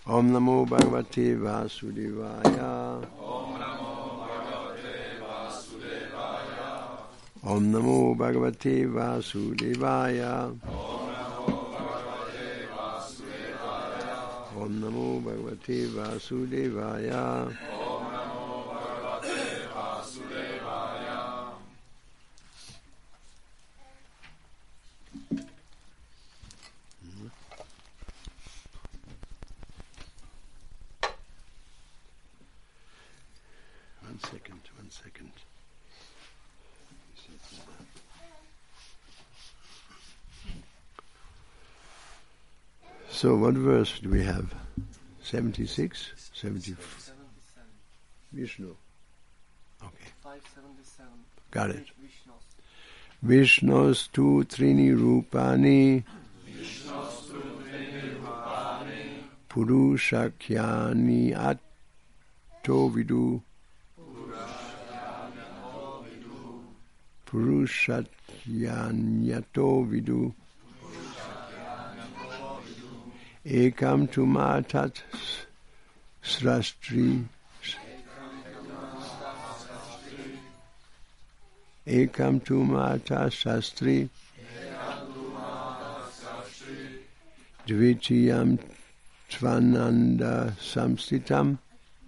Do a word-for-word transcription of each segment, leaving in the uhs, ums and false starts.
Om Namo Bhagavate Vasudevaya. Om Namo Bhagavate Vasudevaya. Om Namo Bhagavate Vasudevaya. Om Namo Bhagavate Vasudevaya. Om Namo Bhagavate Vasudevaya. One second, one second. So what verse do we have? seventy-six? seventy. Vishnu. Okay. five seventy-seven. Got it. Vishnos. Vishnos tu trini rupani Vishnos tu trini rupani. Purushakyani atto vidu. Purushatyanyato vidu. Ekam tu matat srastri. Ekam tu mata sastri. Dvitiyam tvananda samstitam.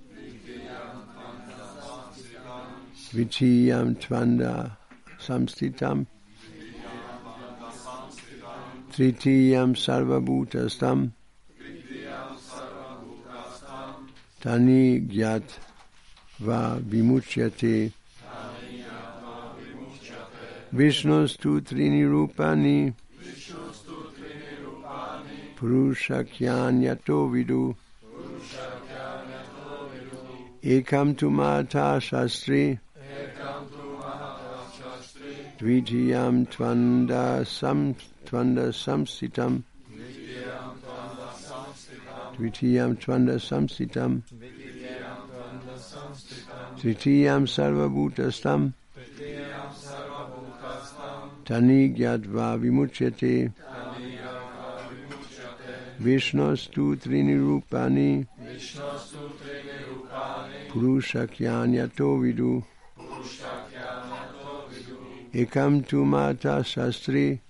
Dvitiyam tvanda samstitam. Tritiyam sarvabhutastam. Tani gyat va vimuchyate. Vishnus tu trini rupani. Purushakhyanyato vidu. Ekam tu mata shastri. Dvitiyam tvanda sam tvanda samstitam. Dvitiyam tvanda samstitam. Tritiyam sarvabhutastam. Tani gyatva vimuchyate. Vishnus tu trini rupani. Purushakhyanyato vidu. Ekam tu mata shastri.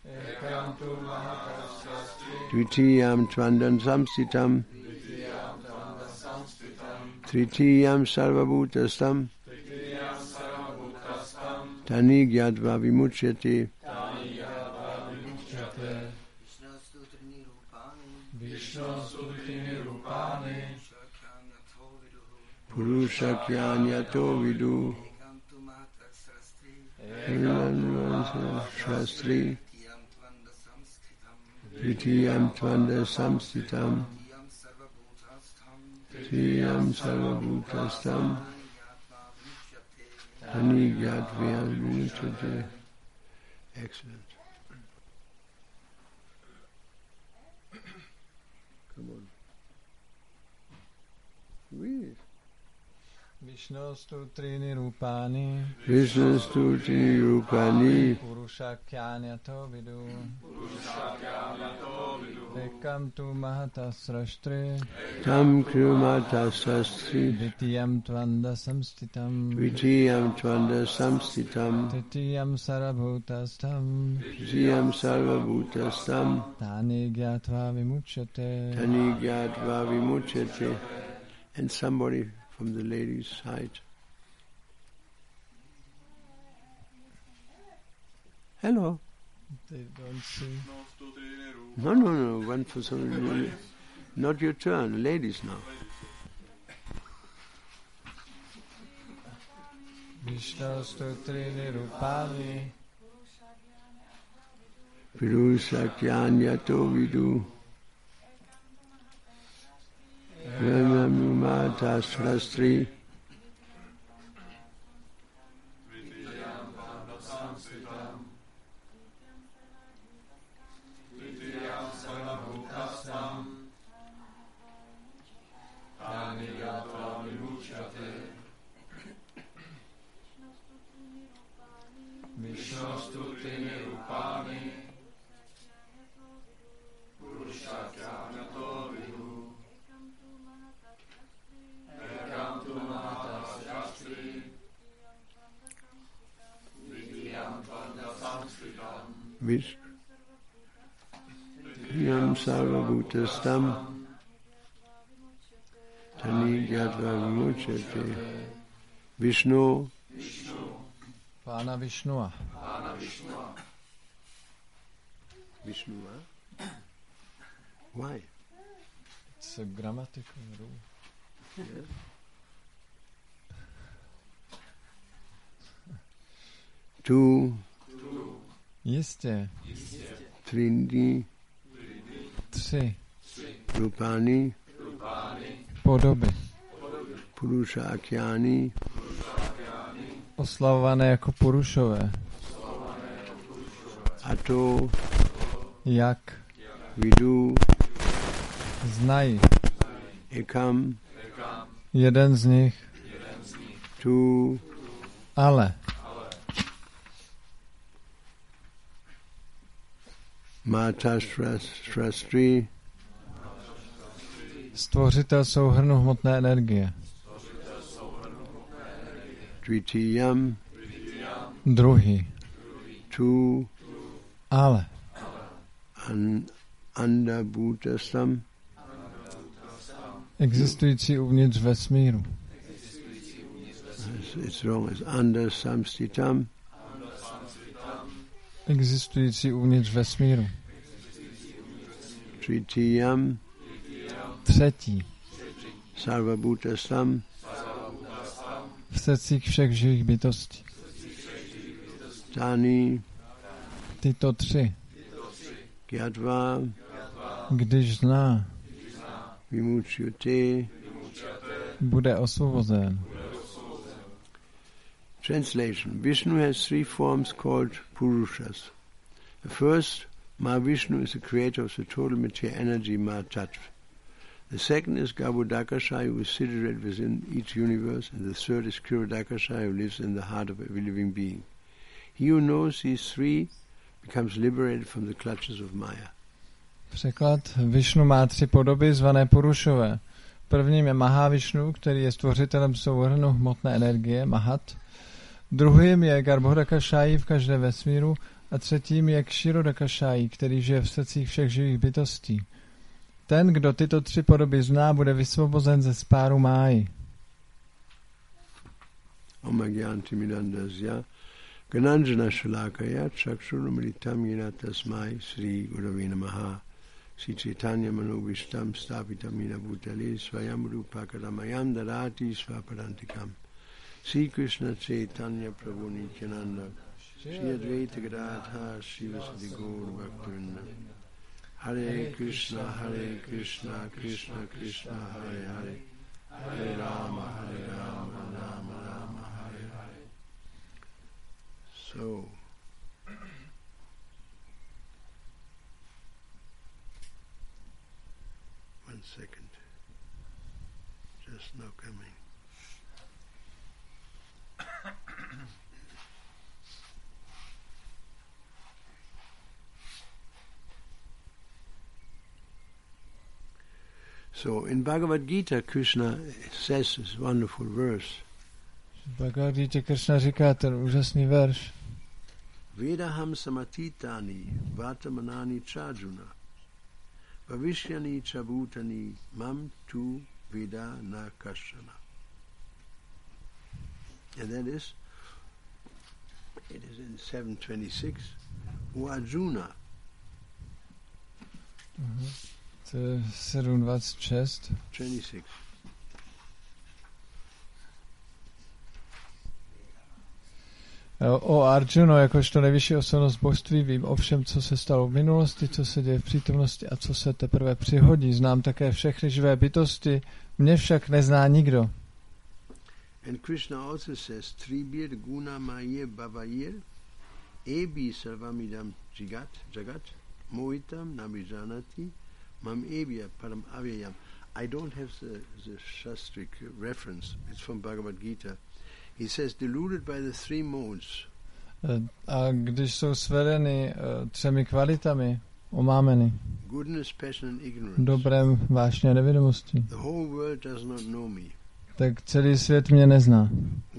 Dvitiyam tvandam samstitam. Tritiyam sarvabhutastam. Tani gyatva vimuchyate. Purushakhyanyato vidu. Shastri. Tritiyam tvanda samstitam. Tritiyam sarvabhutastam. Tani gyatva vimuchyate. Excellent. Come on. Read. Vishnostu trini rupani. Vishnostu trini rupani. Purushakhyanyato vidu. Ekam tu mahata srashtri. Tam krumata sastri. Dvitiyam tvanda samstitam. Dvitiyam tvanda samstitam. Tritiyam sarvabhutastam. Tritiyam sarvabhutastam. Tani gyatva vimuchyate. Tani gyatva vimuchyate. And somebody from the ladies' side. Hello. They don't see. No, no, no. One for some. Not your turn. Ladies now. Vishnostu trini rupani. Purushakhyanyato vidu. Mata Srastri. Vishnostu trini rupani. Purushakhyanyato vidu. Vish Yam Sarvabhutastam Tani Gyatva Vimuchyate. Vishnu Pána Višnua. Vishnu, huh? Why? It's a grammatical rule. Yes. Two, Jistě. Trindi, Tři Rupani, podoby. Purusha Akyani, Oslavované jako Purušové. Ato, Jak Vidu, znají. Ekam, Jeden z nich. Tu, Ale. Mata Shrastri, Stvořitel souhrnu hmotné energie. Dvitiyam, Druhý. Tu, Ale. an, Andabhutasam, Existující uvnitř vesmíru. it's, it's wrong, it's Anda Samstitam, Existující uvnitř vesmíru. Tritiyam, Třetí. Sarvabhutasam, V srdcích všech živých bytostí. Tani, Tyto tři. Gyatva, Když zná, Vimuchyate. bude osvobozen. Translation. Vishnu has three forms called Purushas. The first, Mahavishnu, is the creator of the total material energy, Mahatattva. The second is Garbhodakashayi, who is situated within each universe, and the third is Kirodakashayi, who lives in the heart of every living being. He who knows these three becomes liberated from the clutches of Maya. Překlad. Višnu má tři podoby zvané Purušové. Prvním je Mahavišnu, který je stvořitelem souhrnu hmotné energie, Mahat. Druhým je Garbhodakashayi v každém vesmíru a třetím je Kshirodakashayi, který žije v srdcích všech živých bytostí. Ten, kdo tyto tři podoby zná, bude vysvobozen ze spáru máji. Omagyantimidandasya Gananjana Shalakaya Chakshurumritam Yena Tasmai Sri Gurave Namaha Sri Chaitanya Manobishtam Stapitam Yena Bhutale Swayam Rupakadamayam Darati Svaparantikam Sri Krishna Chaitanya Prabhu Nityananda Sri Advaita Gadadha Sri Vasadi Gaur Bhaktivinoda Hare Krishna Hare Krishna Krishna Krishna Hare Hare Hare Rama Hare Rama Rama Rama Hare Hare. So one second, just now coming. So in Bhagavad Gita, Krishna says this wonderful verse. Bhagavad Gita Krishna říká ten úžasný verš. Vedaham samatitani vatamanani chajuna vavishyani chabhutani mam tu veda na kashana. And that is, it is in seven twenty-six, O Arjuna. Uh-huh. To je sedm dvacet šest. twenty-six. O Arjuno, jakožto nejvyšší osobnost božství, vím o všem, co se stalo v minulosti, co se děje v přítomnosti a co se teprve přihodí. Znám také všechny živé bytosti, mě však nezná nikdo. And Krishna also says, Tribir guna maye bhavayir ebi sarvamidam jagat, jagat mohitam nabijanati mam ebya param avyayam. I don't have the, the Shastric reference. It's from Bhagavad Gita. He says, deluded by the three modes. A když jsou svedeny uh, třemi kvalitami, omámeny. Goodness, passion and ignorance. Dobrem, vášně a nevědomostí. The whole world does not know me. tak celý svět mě nezná.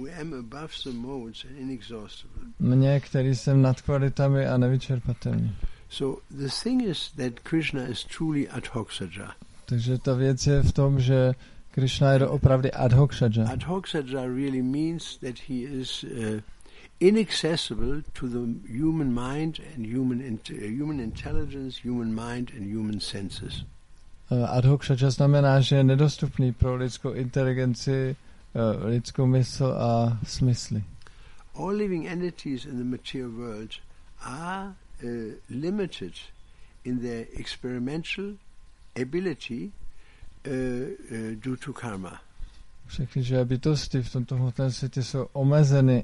Mě, který jsem nad kvalitami a nevyčerpatelný. So the thing is that Krishna is truly adhokshaja. Takže ta věc je v tom, že Krishna je opravdu adhokshaja. Adhokshaja really means that he is uh, inaccessible to the human mind and human int- uh, human intelligence, human mind and human senses. Adhokshaja znamená, že je nedostupný pro lidskou inteligenci, uh, lidskou mysl a smysly. All living entities in the material world are uh, limited in their experimental ability uh, uh, due to karma. Všechny živé bytosti v tomto hmotném světě jsou omezeny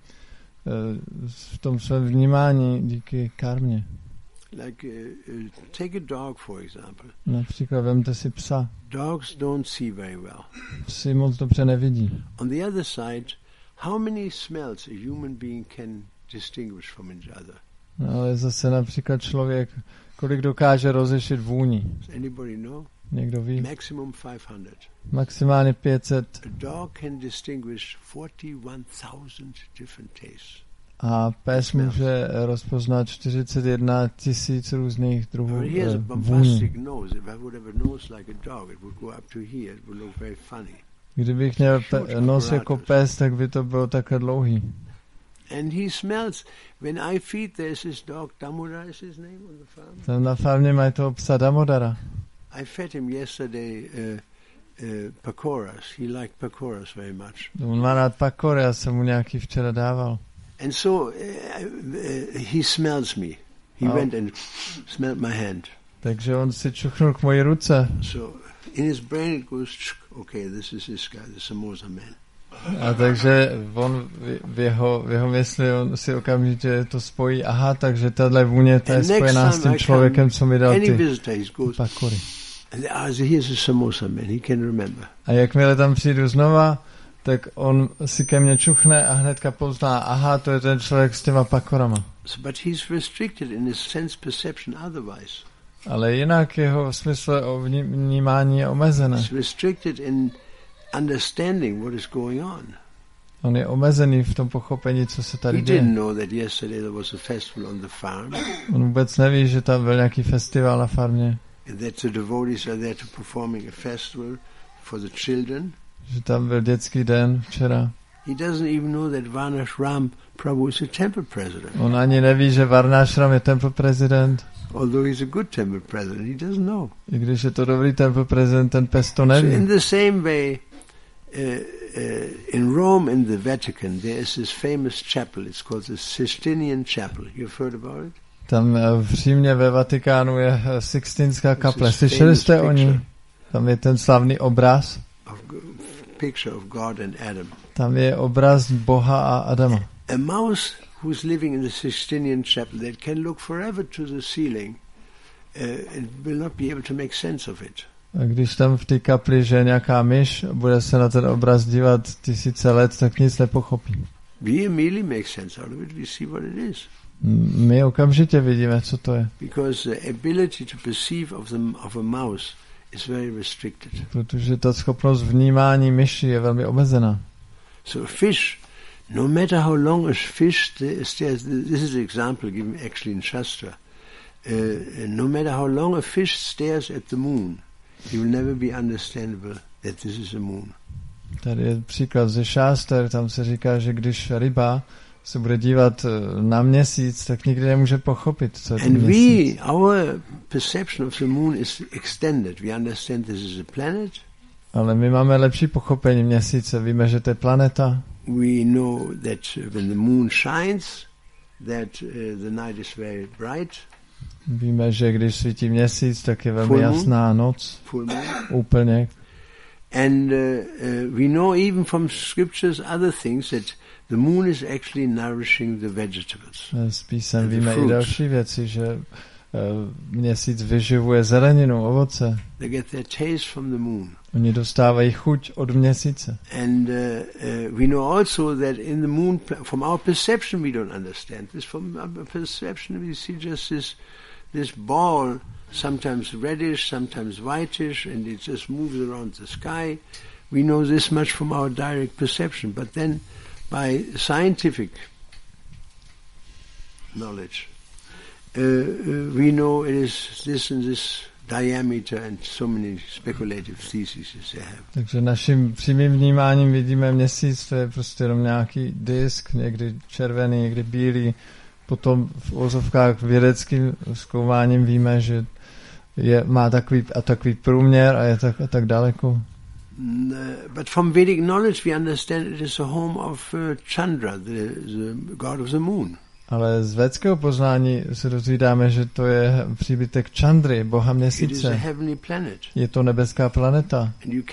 v tom svém vnímání díky karmě. Like uh, uh, take a dog for example. Například vemte si psa. Dogs don't see very well. Psi moc dobře nevidí. On the other side, how many smells a human being can distinguish from each other? No, ale zase například člověk, kolik dokáže rozlišit vůni. Does anybody know? Někdo ví? Maximum five hundred. Maximálně pět set. A dog can distinguish forty-one thousand different tastes. A pes může rozpoznat čtyřicet jedna tisíc různých druhů vůní. Kdybych měl pe- nos jako pes, tak by to bylo takhle dlouhý. And he smells. When I feed, there's this dog, Damodar is his name on the farm. Tam na farmě mají toho psa Damodara. I fed him yesterday uh, uh, pakoras. He liked pakoras very much. On má rád pakory, já jsem mu nějaký včera dával. And so uh, uh, he smells me. He oh. went and smelled my hand. Takže on si čuchnul k mojí ruce. So in his brain it goes, okay, this is this guy, the samosa man. A takže on v jeho, v jeho mysli on si okamžitě to spojí, aha, takže tahle vůně ta je spojená s tím člověkem, co mi dal ty pakory. A jakmile tam přijdu znova, tak on si ke mně čuchne a hnedka pozná, aha, to je ten člověk s těma pakorama. Ale jinak jeho smysl o vnímání je omezené. Understanding what is going on. On je omezený v tom pochopení, co se tady děje. He didn't know that yesterday there was a festival on the farm. On vůbec neví, že tam byl nějaký festival na farmě. And that the devotees are there to performing a festival for the children. Že tam byl dětský den včera. He doesn't even know that Varnashram Prabhu is a temple president. On ani neví, že Varnashram je temple prezident. Although he's a good temple president, he doesn't know. I když je to dobrý temple prezident, ten pes to neví. So in the same way, Uh, uh, in Rome, in the Vatican, there is this famous chapel. It's called the Sistinian Chapel. You've heard about it? Tam v Římě ve Vatikánu je Sixtinská kaple. Slyšeli jste o ní? Tam je ten slavný obraz. Of, picture of God and Adam. Tam je obraz Boha a Adama. A mouse who's living in the Sistinian Chapel that can look forever to the ceiling uh, and will not be able to make sense of it. A když tam v té kapli, že je nějaká myš, bude se na ten obraz dívat tisíce let, tak nic nepochopí. We immediately make sense out of it. We see what it is. My okamžitě vidíme, co to je. Because the ability to perceive of the of a mouse is very restricted. Protože ta schopnost vnímání myši je velmi omezená. So a fish, no matter how long a fish stares, this is an example given actually in Shastra. Uh, no matter how long a fish stares at the moon, it will never be understandable that this is a moon. Tady je příklad ze Šáster, tam se říká, že když ryba se bude dívat na měsíc, tak nikdy nemůže pochopit, co je to měsíc. And we, our perception of the moon is extended. We understand this is a planet. Ale my máme lepší pochopení měsíce. Víme, že to je planeta. We know that when the moon shines, that uh, the night is very bright. Víme, že když svítí měsíc, tak je velmi jasná noc. Full moon. Úplně. And uh, uh, we know even from scriptures other things that the moon is actually nourishing the vegetables. Z písem víme i další věci, že uh, měsíc vyživuje zeleninu, ovoce. They get their taste from the moon. Oni dostávají chuť od měsíce. And uh, uh, we know also that in the moon, from our perception we don't understand this. From our perception we see just this this ball, sometimes reddish, sometimes whitish, and it just moves around the sky. we know this much from our direct perception, but then by scientific knowledge, uh, uh, we know it is this and this diameter and so many speculative theses they have. Takže naším přímým vnímáním vidíme měsíc, to je prostě jenom nějaký disk, někdy červený, někdy bílý. Potom v ozovkách vědeckým zkoumáním víme, že je, má takový a takový průměr a je tak a tak daleko. But from Vedic knowledge we understand it is a home of uh, Chandra, the, the god of the moon. Ale z védského poznání se dozvídáme, že to je příbytek Chandry, boha měsíce. Je to nebeská planeta.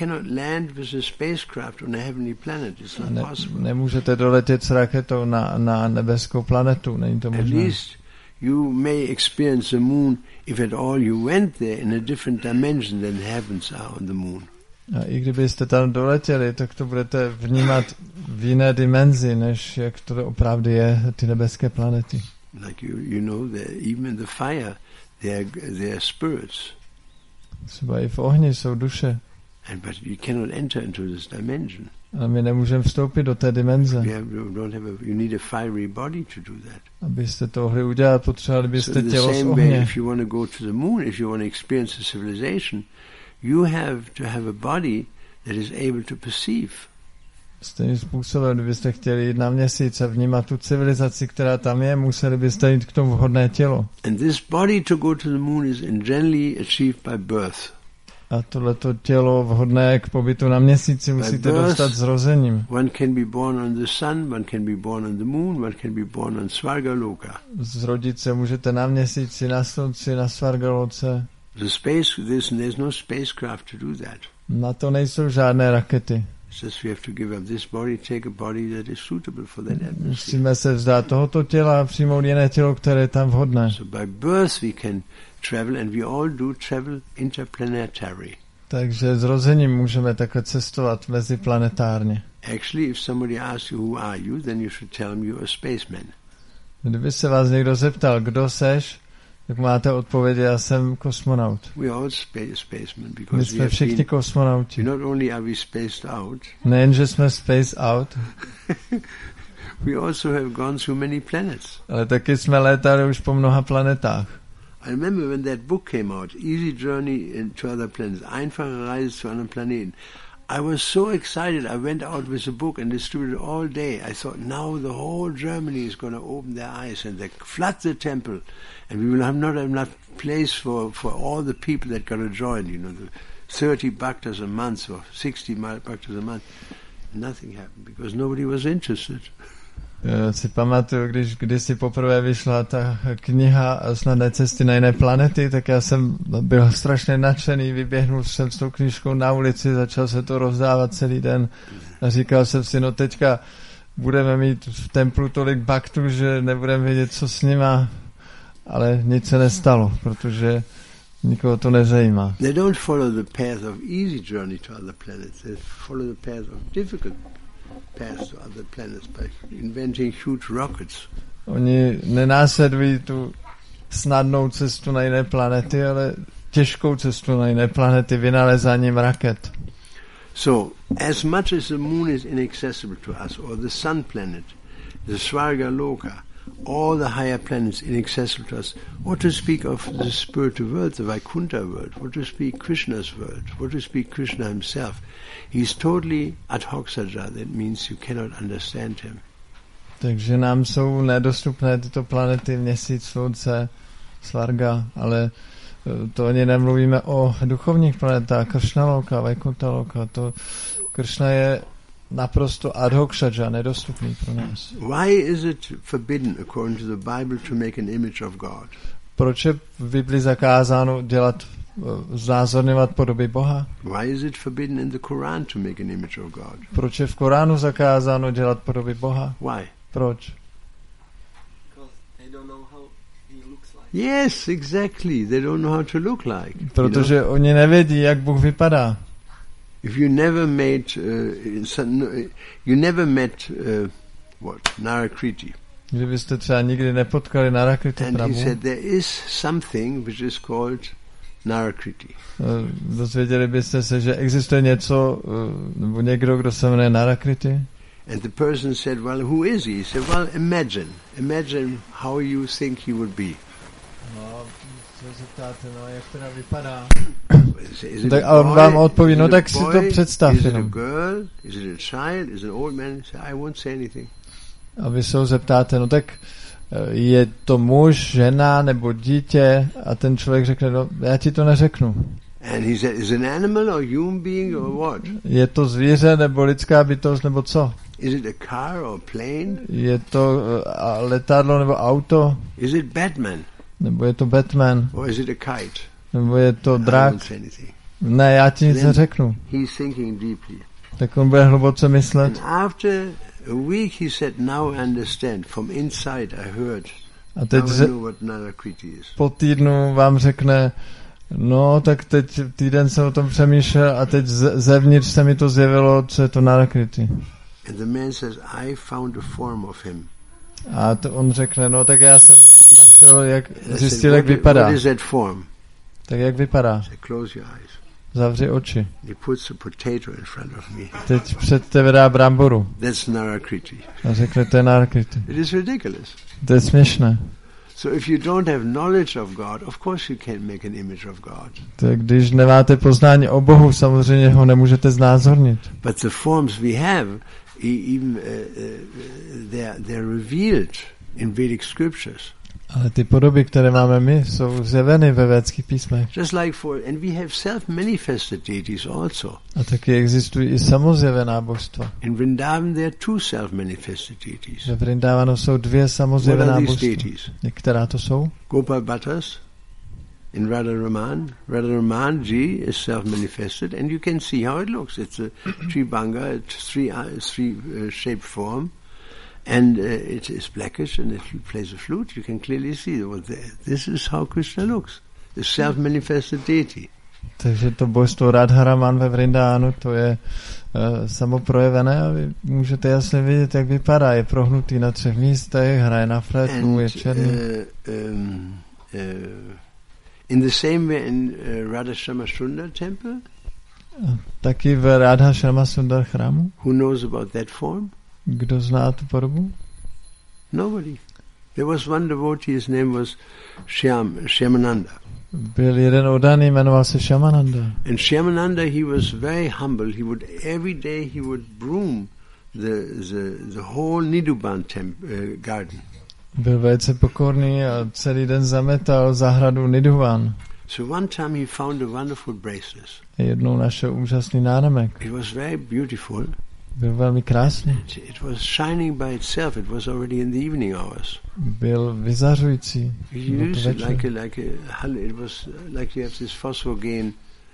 Ne, nemůžete doletět s raketou na, na nebeskou planetu, není to možné. You may experience the moon if at all you went there in a different dimension than the heavens are on the moon. A i kdybyste tam doletěli, tak to budete vnímat v jiné dimenzi, než jak to opravdu je, ty nebeské planety. Like you, you know, even in the fire, they are, they are spirits. Třeba i v ohni jsou duše. And but you cannot enter into this dimension. A my nemůžeme vstoupit do té dimenze. You, have, you, don't have a, you need a fiery body to do that. Abyste to mohli udělat, potřebovali byste so tělo z ohně. Way, if you want to go to the moon, if you want to experience a civilization, you have to have a body that is able to perceive. Stejným způsobem, kdybyste chtěli jít na měsíc a vnímat tu civilizaci, která tam je, museli byste jít k tomu vhodné tělo. And this body to go to the moon is generally achieved by birth. A tohleto tělo vhodné k pobytu na měsíci musíte birth, dostat zrozením. One can be born on the sun, one can be born on the moon, one can be born on Svargaloka. Zrodit se můžete na měsíci, na slunci, na Svargaloce. The space, there's, there's no spacecraft to do that. Na to nejsou žádné rakety. Just we have to give up this body, take a body that is suitable for that atmosphere. Musíme se vzdát tohoto těla a přijmout jiné tělo, které je tam vhodné. So by birth we can travel, and we all do travel interplanetary. Takže zrozením můžeme takhle cestovat meziplanetárně. Actually, if somebody asks you who are you, then you should tell them you're a spaceman. Kdyby se vás někdo zeptal, kdo seš, tak máte odpověď, já jsem kosmonaut. We are all space, spacemen because My jsme všichni kosmonauti. Not only are we spaced out, nejenže jsme spaced out, we also have gone through many planets. Ale taky jsme létali už po mnoha planetách. I remember when that book came out, Easy Journey to Other Planets, Einfache Reise zu anderen Planeten. I was so excited. I went out with the book and distributed it all day. I thought, now the whole Germany is going to open their eyes and they flood the temple, and we will have not have enough place for, for all the people that got to join. You know, the thirty bhaktas a month or sixty bhaktas a month. Nothing happened because nobody was interested. Já si pamatuju, když kdysi poprvé vyšla ta kniha Snadné cesty na jiné planety, tak já jsem byl strašně nadšený, vyběhnul jsem s tou knížkou na ulici, začal se to rozdávat celý den a říkal jsem si, no teďka budeme mít v templu tolik baktů, že nebudeme vědět, co s nima, ale nic se nestalo, protože nikoho to nezajímá. They don't follow the path of easy journey to other planets, they follow the path of difficult paths to other planets by inventing huge rockets. Oni nenásledují tu snadnou cestu na jiné planety, ale těžkou cestu na jiné planety vynalezáním raket. So, as much as the moon is inaccessible to us, or the sun planet, the Svargaloka, all the higher planets inaccessible to us, what to speak of the spiritual world, the Vaikuntha world, what to speak Krishna's world, what to speak Krishna himself. He's totally ad hoc saja, that means you cannot understand him. Takže nám jsou nedostupné tyto planety, měsíc, slunce, Svarga, ale to ani nemluvíme o duchovních planetách, Krishnaloka, Vaikuntaloka, to Krishna je naprosto ad hoc saja, nedostupný pro nás. Why is it forbidden according to the Bible to make an image of God? Proč je v Bibli zakázáno dělat znázorňovat podoby Boha? Why is it forbidden in the Quran to make an image of God? Proč je v Koránu zakázáno dělat podoby Boha? Why? Proč? Yes, exactly. They don't know how to look like. Protože you know? Oni nevědí, jak Bůh vypadá. If you never made, uh, you never met uh, what Narakriti. Kdybyste třeba nikdy nepotkali Narakriti And Prabhu. he said there is something which is called Narakriti. Dozvěděli byste se, že existuje něco, nebo někdo, kdo se jmenuje Narakriti? And the person said, well, who is he? He said, well, imagine. Imagine how you think he would be. No, se zeptáte, no, jak teda vypadá? Is, is it Tak a a on boy? vám odpoví, Is no it a tak si to boy? představ Is it a jenom. girl? Is it a child? Is it an old man? He said, I won't say anything. A vy se ho zeptáte, no tak je to muž, žena nebo dítě? A ten člověk řekne, no já ti to neřeknu. And he said, is it an animal or human being or what? Je to zvíře nebo lidská bytost nebo co? Is it a car or a plane? Je to uh, letadlo nebo auto? Is it Batman? Nebo je to Batman? Or is it a kite? Nebo je to I drak? won't say anything. Ne, já ti nic Then- neřeknu. He's thinking deeply. Tak on bude hluboce myslet. And after a week he said, now I understand. From inside I heard. A teď Now I ze, know what Narakriti is. po týdnu vám řekne, no tak teď týden jsem o tom přemýšlel a teď ze, zevnitř se mi to zjevilo, co je to Narakriti. And the man says, I found a form of him. A to on řekne, no tak já jsem našel, jak And I said, zjistil, jak what, vypadá. what is that form? Tak jak vypadá? I said, close your eyes. Zavři oči. He puts a potato in front of me. Teď před tebe dá bramboru. That's Narakriti. A řekne, to je Narakriti. It is ridiculous. To je směšné. So if you don't have knowledge of God, of course you can't make an image of God. Tak když nemáte poznání o Bohu, samozřejmě ho nemůžete znázornit. But the forms we have, e- even uh, uh, they're, they're revealed in Vedic scriptures. Ale ty podoby, které máme my, jsou zjeveny ve védských písmech. Just like for, and we have self-manifested deities also. A taky existují i samozjevená božstva. In Vrindavan there are two self-manifested deities. Ve Vrindavanu jsou dvě What samozjevená are these božstva. deities? Která to jsou? Gopal Bhattas in Radharaman. Radharaman Ji is self-manifested, and you can see how it looks. It's a Tribanga, it's three, uh, three uh, shaped form, and uh, it is blackish, and if you play the flute, you can clearly see well, th- this is how Krishna looks. The self-manifested deity. Takže to božstvo Radharaman ve Vrindánu, to je uh, samoprojevené a vy můžete jasně vidět, jak vypadá. Je prohnutý na třech místech, hraje na flétnu, je černý. uh, um, uh, in the same way in uh, Radha Shama Sundar temple, Taky v Radha Shama Sundar chrámu. who knows about that form? Kdo zná tu podobu? Nobody. There was one devotee, his name was Shyam, Shyamananda. Byl jeden oddaný, jmenoval se Shamananda. And Shyamananda, he was very humble. He would, every day he would broom the, the, the whole Nidhuban temp, uh, garden. Byl velice pokorný a celý den zametal zahradu Nidhuvan. So one time he found a wonderful bracelet. Jednou našel úžasný náramek. It was very beautiful. Byl velmi krásný. It, it was shining by itself. It was already in the evening hours. Byl vyzařující. You Byl to use it večer. like a, like a, it was like you have this phosphogene,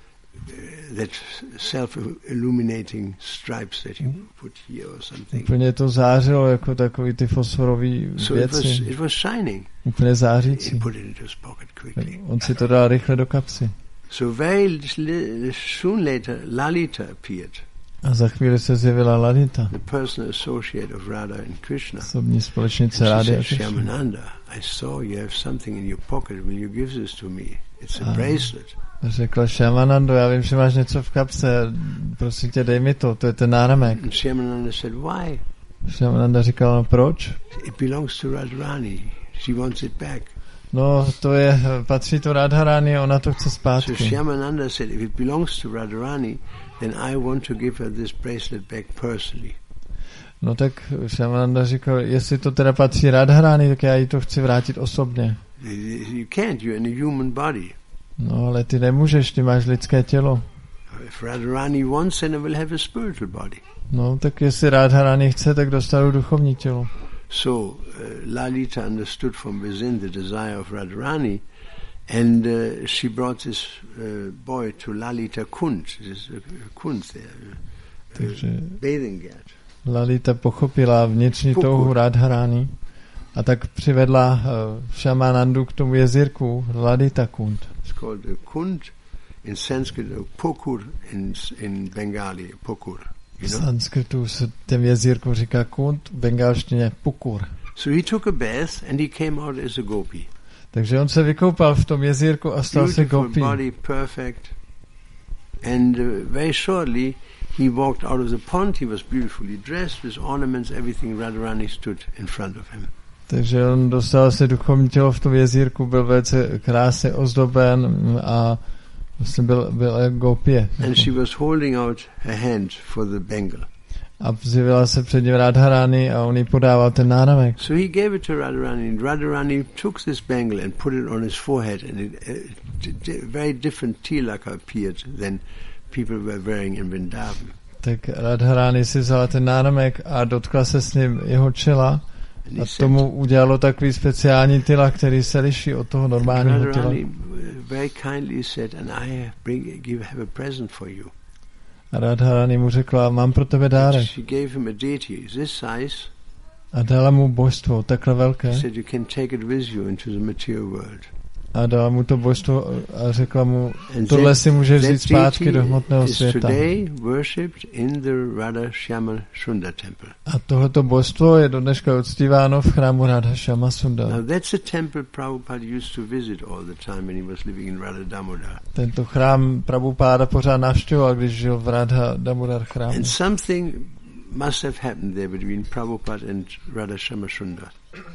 uh, that self-illuminating stripes that you put here or something. Úplně to zářilo jako takový ty fosforový So it was, věci. it was shining. Úplně He zářící. put it into his pocket quickly. On si to dal rychle do kapsy. So very li- soon later, Lalita appeared, A za chvíli se zjevila Lalita, the personal associate of Radha and Krishna. osobní společnice And she Rády a said, Krishna. Shyamananda, I saw you have something in your pocket. Will you give this to me? It's a Ah. bracelet. Řekla Shamanando, já vím, že máš něco v kapse, prosím tě, dej mi to, to je ten náramek. And Shyamananda said, why? Shamananda říkala, no proč? It belongs to Radharani. She wants it back. No, to je, patří to Radharani, ona to chce So zpátky. Shyamananda said, if it belongs to Radharani, then I want to give her this bracelet back personally. No tak Shamananda říkal, jestli to teda patří Radharani, tak já jí to chci vrátit osobně. You can't, you're in a human body. No, ale ty nemůžeš, ty máš lidské tělo. If Radharani wants, then I will have a spiritual body. No, tak jestli Radharani chce, tak dostanu duchovní tělo. So uh, Lalita understood from within the desire of Radharani, and uh, she brought this uh, boy to Lalita Kund, this uh, Kund there, uh, Takže bathing ghat. Lalita pochopila vnitřní Pokud. touhu Radharani a tak přivedla uh, Shamanandu k tomu jezírku Lalita Kund. It's called uh, Kund in Sanskrit, uh, Pokur in, in Bengali, Pokur. V You know? sanskritu se těm jezírku říká Kund, v bengalštině Pukur. So he took a bath and he came out as a gopi. Takže on se vykoupal v tom jezírku a stal se Beautiful gopí. body, perfect. And uh, very shortly he walked out of the pond. He was beautifully dressed with ornaments, everything. Radharani stood in front of him. Takže on dostal se duchovní tělo v tom jezírku, byl velice krásně ozdoben a vlastně byl, byl gopě. And she was holding out her hand for the bangle. A zjevila se před ním Radharani a on jí podával ten náramek. So he gave it to Radharani, and Radharani took this bangle and put it on his forehead, and it, uh, d- d- very different tilaka appeared than people were wearing in Vrindavan. Tak Radharani si vzala ten náramek a dotkla se s ním jeho čela And a he said, tomu udělalo takový speciální tyla, který se liší od toho normálního tyla. Radharani uh, very kindly said, and I bring, give, have a present for you. A Radharani mu řekla, mám pro tebe dárek. She gave him a deity this size. A dala mu božstvo takhle velké. Said you can take it with you into the material world. A dala mu to božstvo a řekla mu, And tohle that- si může vzít that zpátky do hmotného deity is světa. today worshipped in the Radha Shyama Sundar temple. A tohleto božstvo je do dneška uctíváno v chrámu Radha Shyama Sundar. Now that's a temple Prabhupada used to visit all the time when he was living in Radha Damodar. Tento chrám Prabhupáda pořád navštěvoval, když žil v Radha Damodar chrámu. And something must have happened there between Prabhupada and Radha Shyama Sundar.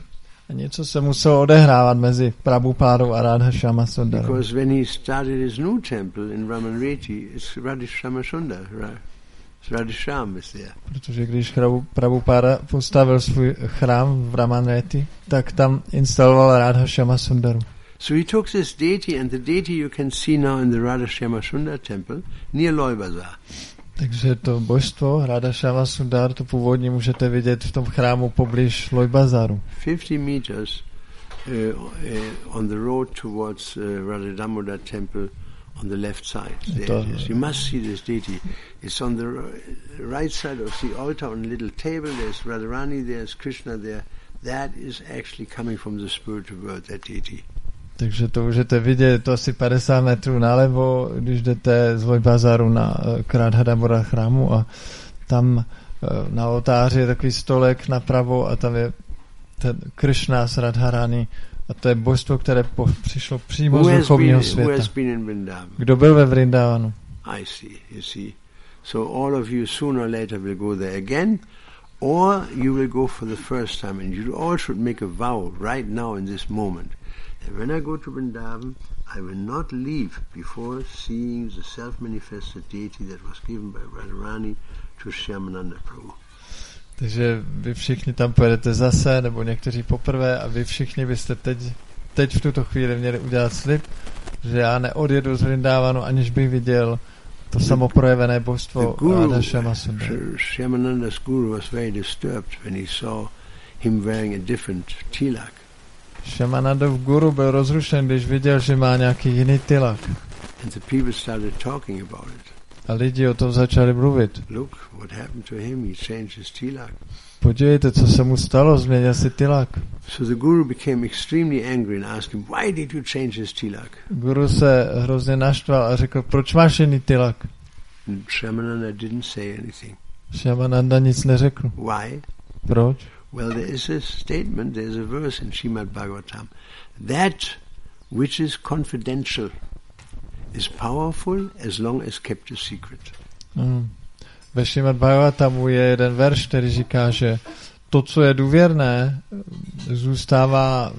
A něco se muselo odehrávat mezi Prabhupádou a Radha Shyama Sundarem. Because when he started his new temple in Ramanreti, it's Radha Shyama Sundar. Ra- Radha Shyam is there. Protože když Prabu- Prabhupáda postavil svůj chrám v Ramanreti, tak tam instaloval Radha Shyama Sundaru. So he took this deity, and the deity you can see now in the Radha Shyama Sundar temple near Loy Bazaar. Takže to božstvo Radha Shyama Sundar, to původně můžete vidět v tom chrámu poblíž Loy Bazaru. fifty meters uh, uh, on the road towards uh, Radha Damodar temple on the left side. There To- it is. You must see this deity. It's on the r- right side of the altar on a little table. There's Radharani, there's Krishna there. That is actually coming from the spiritual world, that deity. Takže to můžete vidět, to asi padesát metrů nalevo, když jdete z Loy Bazaru na eh, k Radha Damodar chrámu a tam eh, na oltáři je takový stolek napravo a tam je ten Krishna s Radharani a to je božstvo, které po, přišlo přímo Who z has, been, duchovního who světa. has been in Vrindavan? Kdo byl ve Vrindavanu? I see, you see. So all of you sooner or later will go there again, or you will go for the first time, and you all should make a vow right now in this moment that when I go to Vrindavan, I will not leave before seeing the self-manifested deity that was given by Radharani to Shyamananda Prabhu. Takže vy všichni tam pojedete zase, nebo někteří poprvé a vy všichni byste teď, teď v tuto chvíli měli udělat slib, že já neodjedu z Vrindavanu, aniž bych viděl to samoprojevené božstvo The guru, Radha Shyama Sundar. Shyamananda's guru was very disturbed when he saw him wearing a different tilak. Šamanandov guru byl rozrušen, když viděl, že má nějaký jiný tilak. And the people started talking about it. A lidi o tom začali mluvit. Look, what happened to him? He changed his tilak. Podívejte, co se mu stalo, změnil si tilak. So the guru became extremely angry and asked him, why did you change his tilak? Guru se hrozně naštval a řekl, proč máš jiný tilak? And Shyamananda didn't say anything. Šamananda nic neřekl. Why? Proč? Well, there is a statement, there's a verse in Srimad Bhagavatam. That which is confidential is powerful as long as kept a secret. Hmm. Ve Šrimad Bhagavatamu je jeden verš, který říká, že to, co je důvěrné, zůstává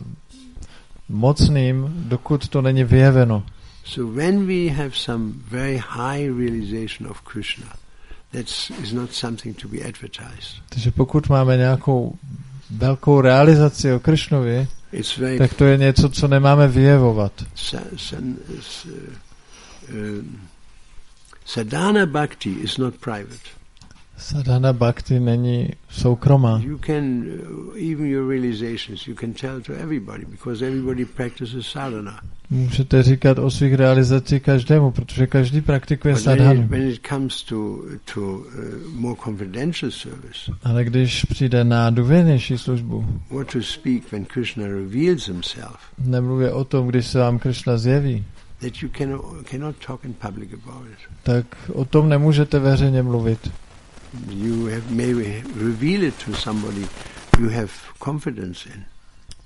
mocným, dokud to není vyjeveno. So when we have some very high realization of Krishna, that is not something to be advertised. Takže pokud máme nějakou velkou realizaci o Krišnovi, It's very tak to je něco, co nemáme vyjevovat. sa, san, s, uh, um, sadhana bhakti is not private. Sadhana bhakti není soukromá. You can, uh, even your realizations, you can tell to everybody because everybody practices sadhana. Můžete říkat o svých realizacích každému, protože každý praktikuje But when sadhanu. it, when it comes to, to uh, more confidential service, Ale když přijde na důvěrnější službu, what to speak when Krishna reveals himself, nemluvě o tom, když se vám Krishna zjeví, that you cannot, cannot talk in public about it. tak o tom nemůžete veřejně mluvit. You have maybe reveal it to somebody you have confidence in.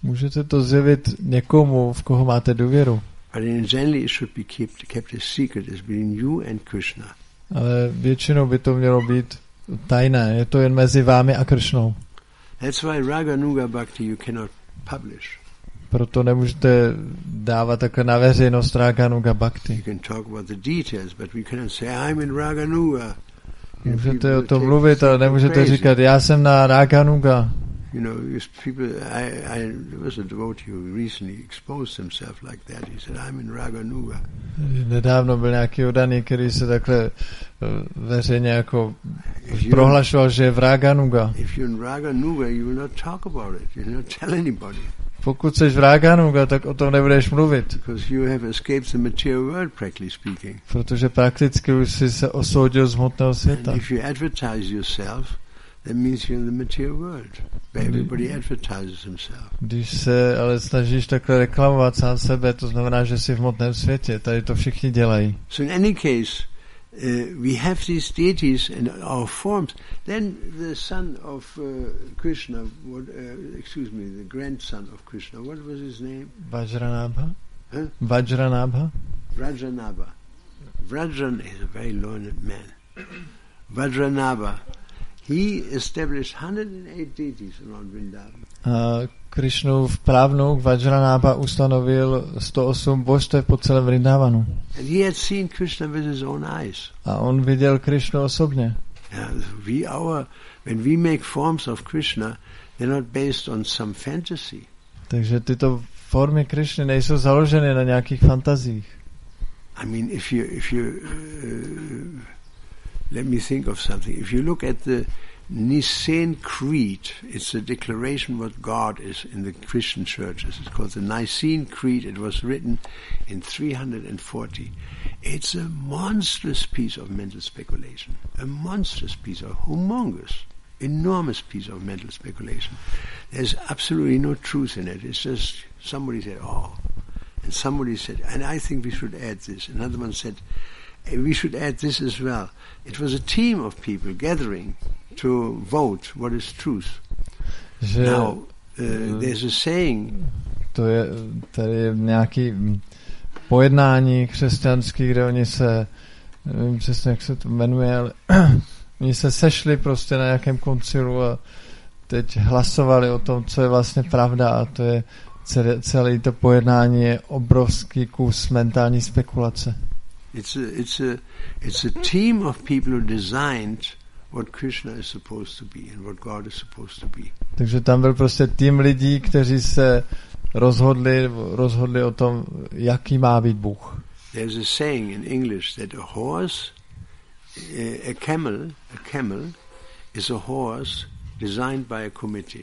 Můžete to zjevit někomu, v koho máte důvěru. But generally it should be kept, kept a secret as between you and Krishna. Ale většinou by to mělo být tajné. Je to jen mezi vámi a Kršnou. That's why Raganuga Bhakti you cannot publish. Proto nemůžete dávat takhle na veřejnost Raganuga Bhakti. You can talk about the details, but we cannot say I'm in Raganuga. Můžete o tom mluvit, ale nemůžete říkat, já jsem na Raganuga. You know, people. I, I there was a devotee who recently exposed himself like that. He said, "I'm in Raganuga." Nedávno byl nějaký oddaný, který se takhle veřejně jako prohlašoval, že je v Raganuga. If you're in Raganuga, you will not talk about it. You will not tell anybody. Pokud jsi v Raganuga, tak o tom nebudeš mluvit. Because you have escaped the material world, practically speaking. Protože prakticky už jsi se osoudil z hmotného světa. And if you advertise yourself, that means you're in the material world. Everybody advertises himself. Když se ale snažíš takhle reklamovat sám sebe, to znamená, že jsi v hmotném světě. Tady to všichni dělají. So in any case, uh, we have these deities and our forms. Then the son of uh, Krishna, what, uh, excuse me, the grandson of Krishna, what was his name? Vajranabha? Huh? Vajranabha? Vrajanabha. Vrajan is a very learned man. Vajranabha. He established one hundred eight deities around Vrindavan. A Krishnův právnuk Vajranabha ustanovil sto osm božstev po celém Vrindavanu. And he had seen Krishna with his own eyes. A on viděl Krishnu osobně. Yeah, we our when we make forms of Krishna, they're not based on some fantasy. Takže tyto formy Krishny nejsou založeny na nějakých fantazích. I mean, if you if you uh, let me think of something. If you look at the Nicene Creed, it's a declaration what God is in the Christian churches. It's called the Nicene Creed. It was written in three hundred forty. It's a monstrous piece of mental speculation. A monstrous piece of humongous, enormous piece of mental speculation. There's absolutely no truth in it. It's just somebody said, oh, and somebody said, and I think we should add this. Another one said, we should add this as well. It was a team of people gathering to vote what is truth. Že, Now, uh, there's a saying. To je tady je nějaký pojednání křesťanský, kde oni se, nevím přesně, jak se to jmenuje, ale oni se sešli prostě na nějakém koncilu a teď hlasovali o tom, co je vlastně pravda, a to je celé, celé to pojednání je obrovský kus mentální spekulace. It's a, it's a, it's a team of people who designed what Krishna is supposed to be and what God is supposed to be. Takže tam byl prostě tým lidí, kteří se rozhodli, rozhodli o tom, jaký má být Bůh. There's a saying in English that a horse, a camel, a camel is a horse designed by a committee.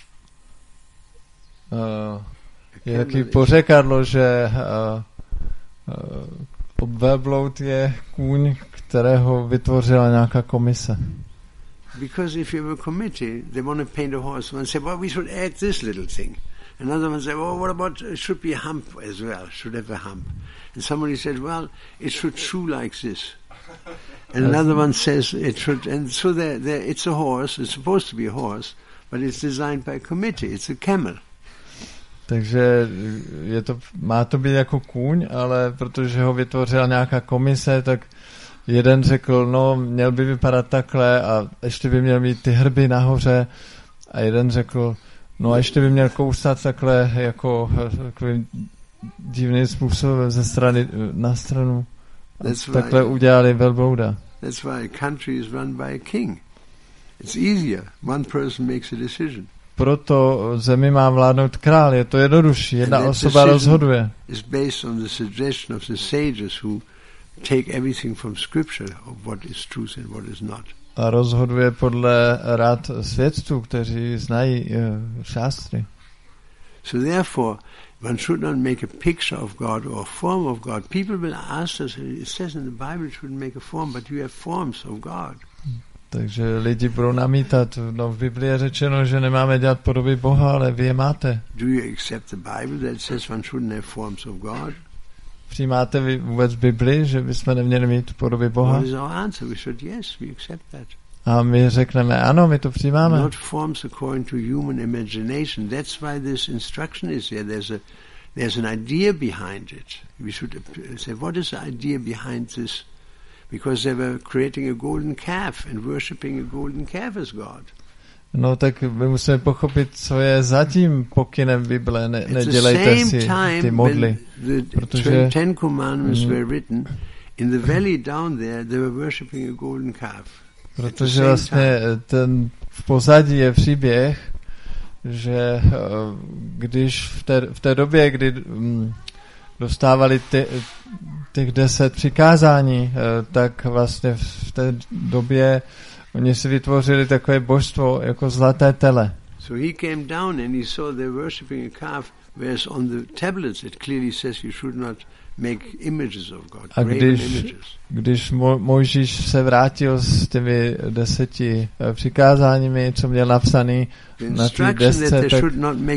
Uh, je takový pořekadlo, že uh, uh, velbloud je kůň, kterého vytvořila nějaká komise. Because if you have a committee, they want to paint a horse. One say, well, we should add this little thing. Another one say, well, what about, it should be a hump as well, should have a hump. And somebody said, well, it should chew like this. And another one says it should, and so there, there, it's a horse, it's supposed to be a horse, but it's designed by a committee, it's a camel. Takže je to, má to být jako kůň, ale protože ho vytvořila nějaká komise, tak jeden řekl, no, měl by vypadat takhle a ještě by měl mít ty hrby nahoře, a jeden řekl, no a ještě by měl kousat takhle jako takovým divným způsobem ze strany na stranu. A takhle why, udělali velblouda. That's why a country is run by a king. It's easier. One person makes a decision. Proto zemi má vládnout král, je to jednodušší, jedna osoba rozhoduje. Is based on the suggestion of the sages who take everything from scripture of what is truth and what is not. A rozhoduje podle rad svědců, kteří znají uh, šástry. So therefore, one should not make a picture of God or a form of God. People will ask us, it says in the Bible, you should make a form, but you have forms of God. Takže lidi budou namítat, no v Biblii je řečeno, že nemáme dělat podoby Boha, ale vy je máte. Do you accept the Bible that says one shouldn't have forms of God? Přijímáte vy vůbec Bibli, že bychom neměli mít podoby Boha? What is our answer? We should, yes, we accept that. A my řekneme, ano, my to přijímáme. Not forms according to human imagination. That's why this instruction is here. There's a there's an idea behind it. We should say, what is the idea behind this? Because they were creating a golden calf and worshipping a golden calf as God. No tak my musíme pochopit, co je za tím pokynem Bible. Ne, nedělejte si ty modly. Protože Ten Commandments mm. were written, in the valley down there, they were worshipping a golden calf. Protože vlastně ten v pozadí je příběh, že když v té, v té době, kdy um, dostávali ty, těch deset přikázání, tak vlastně v té době oni si vytvořili takové božstvo jako zlaté tele. So he came down and he saw they worshipping a calf, whereas on the tablets it clearly says you should not make images of God. A když, když Mo, Mojžíš se vrátil s těmi deseti přikázáními, co měl napsaný na té desce, tak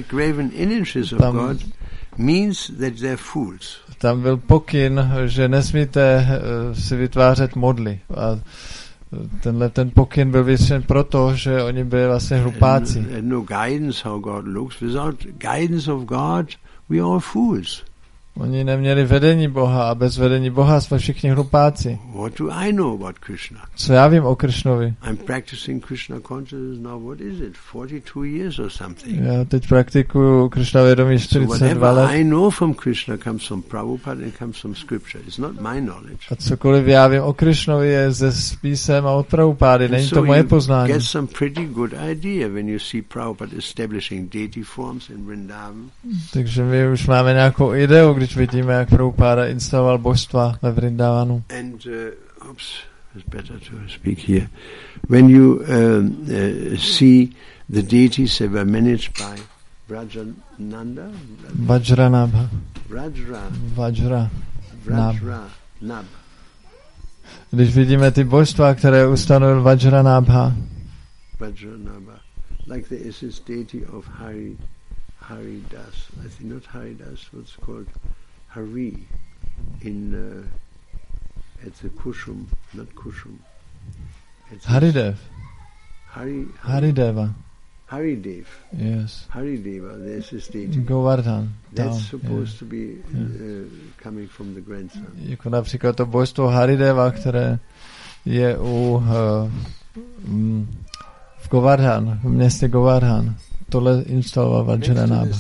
tam, means that they're fools. Tam byl pokyn, že nesmíte si vytvářet modly. A tenhle ten pokyn byl vyřešen proto, že oni byli vlastně hlupáci. And, and no guidance how God looks. Without guidance of God, we are fools. Oni neměli vedení Boha a bez vedení Boha jsme všichni hlupáci. What do I know about Krishna? Co já vím o Krishnovi? I'm practicing Krishna consciousness now. What is it? forty-two years or something. Já teď praktikuju Krishna vědomí čtyřicet dva let. So whatever I know from Krishna comes from Prabhupada and comes from scripture. It's not my knowledge. A cokoliv já vím o Krishnovi je ze písem a od Prabhupády, není to moje poznání. Get some pretty good idea when you see Prabhupada establishing deity forms in Vrindavan. Takže my už máme nějakou ideu, když vidíme, jak Prabhupáda instaloval božstva ve Vrindavanu. And uh, oops, it's better to speak here. When you uh, uh, see the deities that were managed by Vrajananda, Vajranabha, Vrajra, Vajra, Vrajra, Nab. Když vidíme ty božstva, které ustanovil Vajranabha, Vajranabha, like there is this deity of Hari, Hari Das. I think not Hari Das. What's called Hari in uh, at the Kushum, not Kushum. Haridev. Hari, Hari Harideva. Haridev. Yes. Harideva. There's this deity. Govardhan. That's down. supposed yeah. to be yeah. uh, coming from the grandson. Jako například to božstvo Harideva, které je u uh, mm, v Govardhan, v městě Govardhan. Tohle instaloval Vajranabha.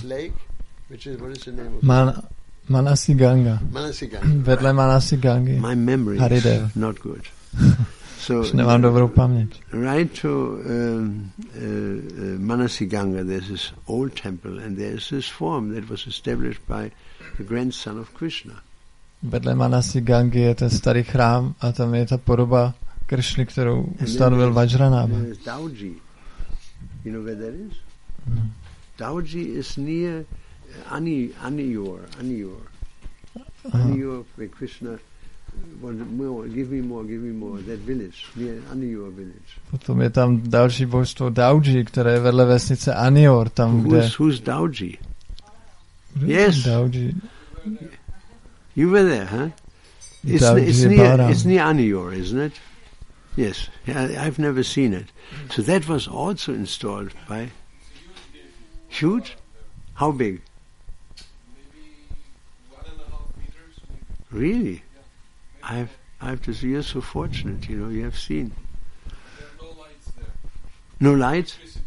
Man, Manasi Ganga. Manasi Ganga. Vedle Manasi Gangy. My memory Haridev. is not good. So nemám dobrou paměť. Right to um, uh, uh, Manasi Ganga, there's this old temple, and there's this form that was established by the grandson of Krishna. Vedle Manasi Gangy je ten starý chrám a tam je ta podoba Krishny, kterou ustanovil Vajranabha. Dauji. You know where that is? No. Dauji is near Ani, Aniyor, Aniyor. Aniyor, where Krishna wanted more, give me more, give me more, that village, near Aniyor village. Potom je tam další božstvo Dauji, které je vedle vesnice Anior, tam, who's, kde... Who's Dauji? Yes. Dauji. You were there, huh? It's, Dauji it's, near, it's near Aniyor, isn't it? Yes. I've never seen it. So that was also installed by... Huge? How big? Really? I've I've to see. You're so fortunate, you know. You have seen. There are no lights there. No lights? Just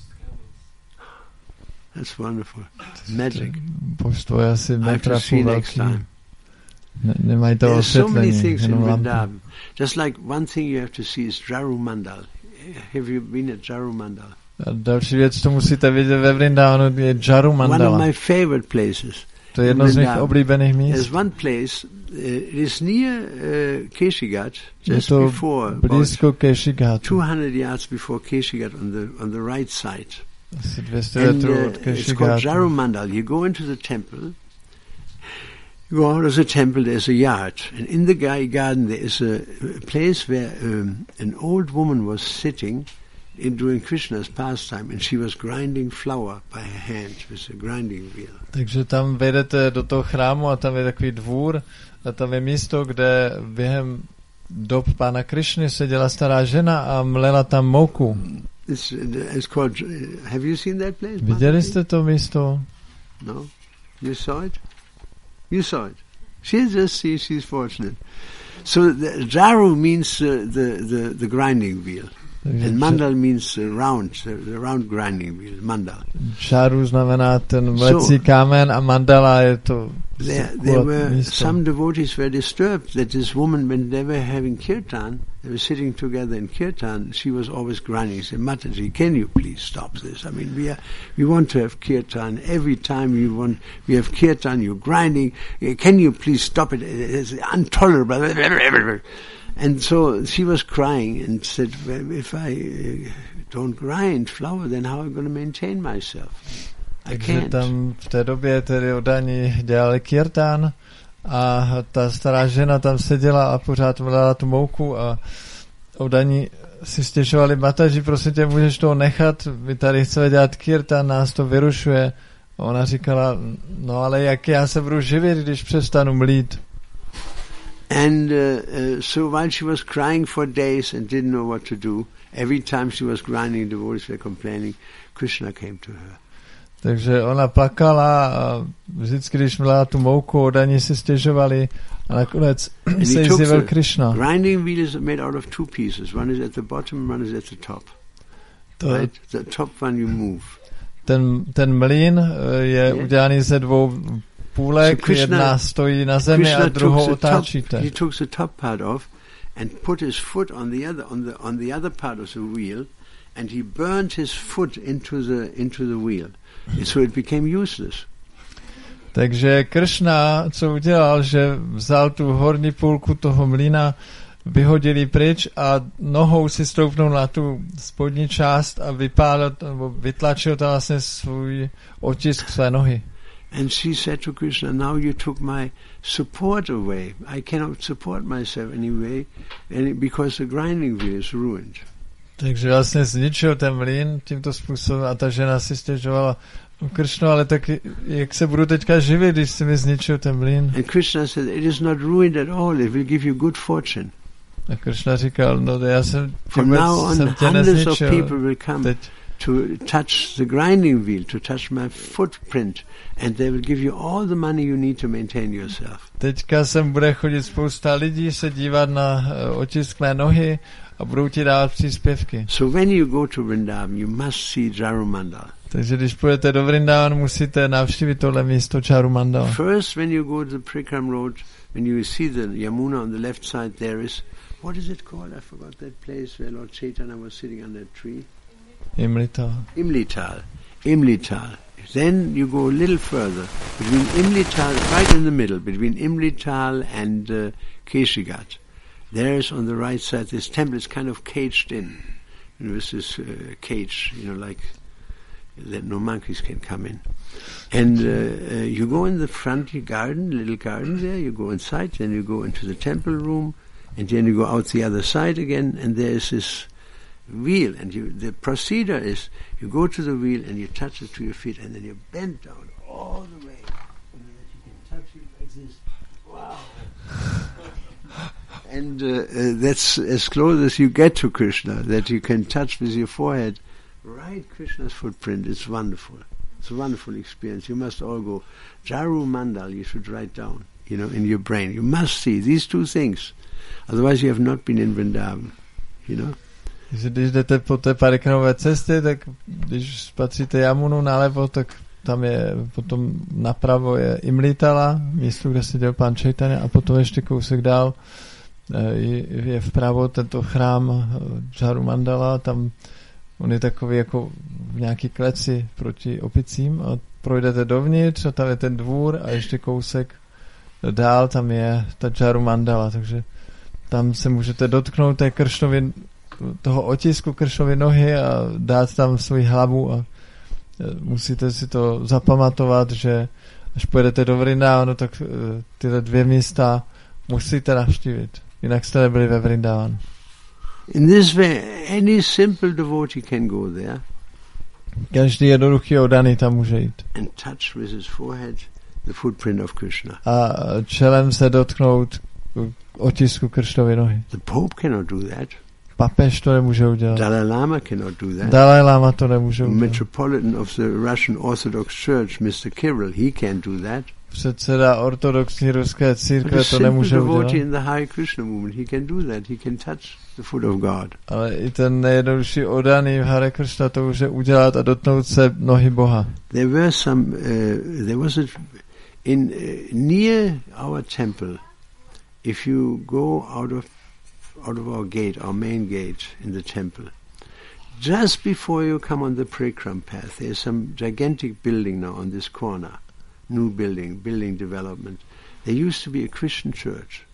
That's wonderful. Magic. Božstvo je asi metra půl velký. Ne, nemají to There's so many osvětlení. things in Vrindavan. Just like one thing you have to see is Jarumandal. Have you been at Jarumandal? A další věc, co musíte vidět ve Vrindavanu, je Jarumandala. One of my favorite places. To je jedno z mých oblíbených míst. There's one place, uh, it is near uh, Keshigat, just before, blízko Keshigat. two hundred yards before Keshigat on the on the right side. Asi dvě stě And metrů uh, od it's called Keshigatu. Jarumandal. You go into the temple, you go out of the temple, there's a yard, and in the garden there is a, a place where um, an old woman was sitting in during Krishna's pastime, and she was grinding flour by her hand with a grinding wheel. Takže tam vejdete do toho chrámu a tam je takový dvůr a tam je místo, kde během dob pána Krišny seděla stará žena a mlela tam mouku. It's, it's called, have you seen that place? Viděli jste to místo? No? You saw it? You saw it. She just see she's fortunate. So the jaru means uh, the, the, the grinding wheel. Takže And mandal means uh, round, uh, the round grinding wheel, mandal. Čáru znamená ten mlecí kámen a mandala je to There, there were místo. some devotees were disturbed that this woman, when they were having kirtan, they were sitting together in kirtan, she was always grinding. She said, Mataji, can you please stop this? I mean, we are, we want to have kirtan. Every time we want, we have kirtan, you're grinding. Can you please stop it? It's intolerable. And so she was crying and said, well, if I uh, don't grind flour, then how am I going to maintain myself? I Takže can't. tam v té době tedy Odani dělali kirtán a ta stará žena tam seděla a pořád mlela tu mouku a Odani si stěžovali, Mataji, prosím tě, můžeš to nechat, my tady chceme dělat kirtán, nás to vyrušuje. A ona říkala, no ale jak já se budu živit, když přestanu mlít? And uh, uh, so while she was crying for days and didn't know what to do, every time she was grinding, the devotees were complaining, Krishna came to her. Takže ona plakala a vždycky, když mlela tu mouku, Odani si stěžovali a nakonec se jí zjevil Krishna. Grinding wheel is made out of two pieces. One is at the bottom, one is at the top. To, right? The top one you move. ten, ten mlýn je Yeah. udělaný ze dvou půlek, So Krishna- jedna stojí na zemi Krishna a druhou took the top, otáčíte. he took the top part off and put his foot on the other on the on the other part of the wheel, and he burned his foot into the into the wheel, so it became useless. Takže Kršna, co udělal, že vzal tu horní půlku toho mlýna, vyhodil ji pryč a nohou si stoupnul na tu spodní část a vypálil, nebo vytlačil tam vlastně svůj otisk své nohy. And she said to Krishna, now you took my support away. I cannot support myself anyway, and because the grinding wheel is ruined. Takže vlastně zničil ten mlýn tímto způsobem a ta žena si stěžovala, Kršno, ale tak jak se budu teďka živit, když si mi zničil ten mlýn? And Krishna said, it is not ruined at all. It will give you good fortune. A Kršna říkal, no já jsem, From vůbec now on, jsem tě hundreds of nezničil. people will come Teď, to touch the grinding wheel, to touch my footprint, and they will give you all the money you need to maintain yourself. teďka sem bude chodit spousta lidí se dívat na uh, otisk mé nohy a budou ti dávat příspěvky. So when you go to Vrindavan, you must see Jarumandal. Takže když půjdete do Vrindavan, musíte navštívit tohle místo Charumandala. First, when you go to the Prikram road, when you see the Yamuna on the left side, there is, what is it called? I forgot that place where Lord Chaitanya was sitting on that tree. Imlita. Imlital. Imlital. Then you go a little further, between Imlital, right in the middle, between Imlital and uh, Keshigat. There's on the right side, this temple is kind of caged in. You know, this is uh, cage, you know, like that no monkeys can come in. And uh, uh, you go in the front garden, little garden there, you go inside, then you go into the temple room, and then you go out the other side again, and there is this wheel, and you, the procedure is you go to the wheel and you touch it to your feet, and then you bend down all the way, and then you can touch it like this. Wow! And uh, uh, that's as close as you get to Krishna, that you can touch with your forehead right Krishna's footprint. It's wonderful. It's a wonderful experience. You must all go. Jaru Mandal, you should write down, you know, in your brain. You must see these two things. Otherwise you have not been in Vrindavan, you know. Když jdete po té parikramové cestě, tak když spatříte Jamunu nalevo, tak tam je potom napravo je Imlitala, místo, kde seděl pán Chaitanya, a potom ještě kousek dál je vpravo tento chrám Jaru Mandala, tam on je takový jako v nějaký kleci proti opicím a projdete dovnitř a tam je ten dvůr a ještě kousek dál tam je ta Jaru Mandala, takže tam se můžete dotknout té Kršnovy, toho otisku Kršnovy nohy a dát tam svoji hlavu a musíte si to zapamatovat, že až pojedete do Vrindavanu, tak tyhle dvě místa musíte navštívit. Jinak jste nebyli ve Vrindavanu. In this way, any simple devotee can go there. Každý jednoduchý oddaný tam může jít. And touch with his forehead the footprint of Krishna. A čelem se dotknout otisku Kršnovy nohy. The Pope cannot do that. Papež to nemůže udělat. Dalai Lama cannot do that. Dalai Lama to nemůže udělat. Metropolitan of the Russian Orthodox Church, mister Kirill, he can't do that. Předseda ortodoxní ruské církve to nemůže udělat. In the Hare Krishna movement, he can do that. He can touch the foot of God. Ale i ten nejjednodušší oddaný v Hare Krishna to může udělat a dotknout se nohy Boha. There were some, uh, there was a, in uh, near our temple, if you go out of out of our gate, our main gate in the temple, just before you come on the Parikram path, there's some gigantic building now on this corner. New building, building development. There used to be a Christian church.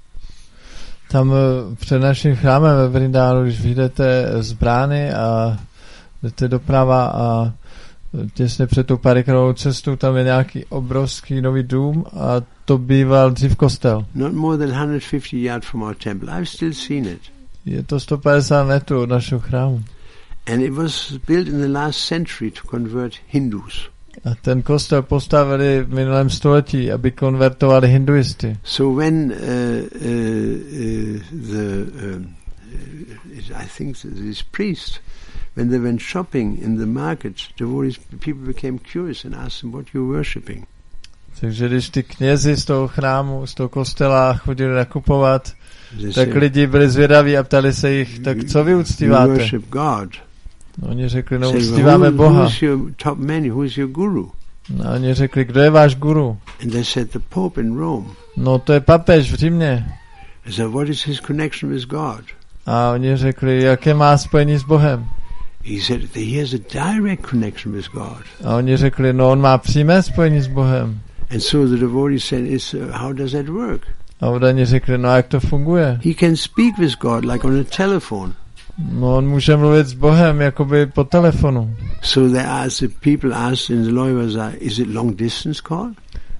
Tam před naším chrámem ve Vrindánu, když vyjdete z brány a jdete doprava a těsně před tou Parikramou cestou, tam je nějaký obrovský nový dům a to býval dřív kostel. Not more than one hundred fifty yards from our temple. I've still seen it. Je to sto padesát metrů od našeho chrámu. And it was built in the last century to convert Hindus. A ten kostel postavili v minulém století, aby konvertovali hinduisty. So when uh, uh, uh, the um, uh, I think these priests, when they went shopping in the markets, devotees, people became curious and asked them, what you're worshipping. Takže když ty knězi z toho chrámu, z toho kostela chodili nakupovat, They tak said, lidi byli zvědaví a ptali se jich, tak co vy uctíváte? worship God. No, oni řekli, no Said, uctíváme who, Boha. who's your top man? Who's your guru? No, oni řekli, kdo je váš guru? And they said, the Pope in Rome. No, to je papež v Římě. I said, what is his connection with God? A oni řekli, jaké má spojení s Bohem? He said, he has a direct connection with God. A oni řekli, no, on má přímé spojení s Bohem. And so the devotee said, is, uh, how does that work? A oni řekli, no, jak to funguje? He can speak with God like on a telephone. No, on může mluvit s Bohem jakoby po telefonu. So they asked, the people asked in the Loy Bazaar, is it long distance call?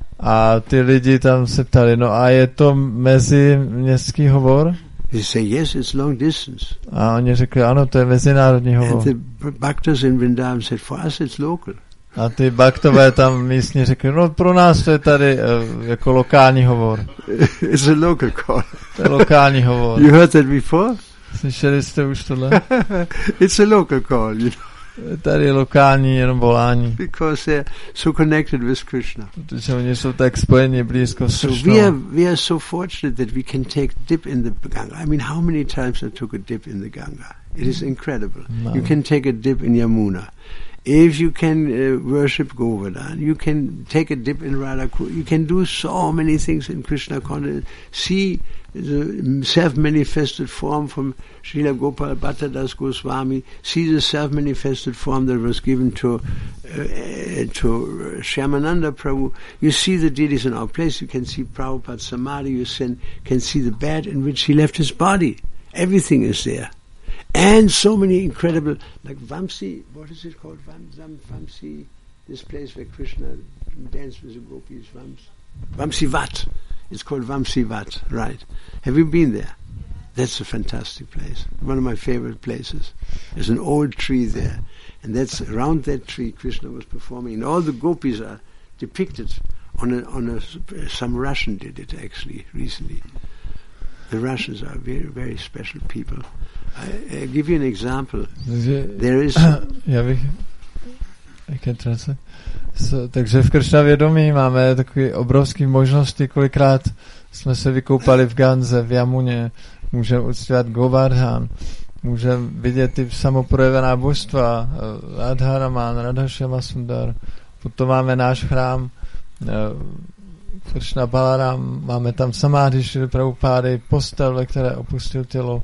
A ty lidi tam se ptali, no a je to meziměstský hovor? They say, yes, it's long distance. A oni řekli, ano, to je mezinárodní And hovor. the bhaktas in Vrindavan said, for us it's local. A ty baktové tam místně řekli, no pro nás to je tady uh, jako lokální hovor. It's a local call. To je lokální hovor. You heard that before? Slyšeli jste už tohle? It's a local call, you know. Tady je lokální jenom volání. Because they're so connected with Krishna. Protože oni jsou tak spojeni blízko s So Krishnou. we are, we are so fortunate that we can take a dip in the Ganga. I mean, how many times I took a dip in the Ganga? It is incredible. No. You can take a dip in Yamuna. If you can uh, worship Govardhan, you can take a dip in Radhakrishna. You can do so many things in Krishna consciousness. See the self-manifested form from Srila Gopal Bhattadas Goswami. See the self-manifested form that was given to uh, uh, to Shyamananda Prabhu. You see the deities in our place. You can see Prabhupada's Samadhi. You can, can see the bed in which he left his body. Everything is there. And so many incredible, like Vamsi, what is it called? Vam, Vam, Vamsi, this place where Krishna danced with the gopis, Vams, Vamsi Vat. It's called Vamsi Vat, right? Have you been there? That's a fantastic place. One of my favorite places. There's an old tree there. And that's around that tree Krishna was performing. And all the gopis are depicted on a, on a, some Russian did it actually recently. The Russians are very, very special people. I, I'll give you an example. There is... Já bych... So, takže v Kršnavědomí máme takové obrovské možnosti, kolikrát jsme se vykoupali v Ganze, v Jamuně, můžeme uctívat Govardhan, můžeme vidět ty samoprojevená božstva, Radharaman, Radhashama Sundar, potom máme náš chrám, Kršna Balaram, máme tam Samadhi Šrily Prabhupády, postel, ve které opustil tělo.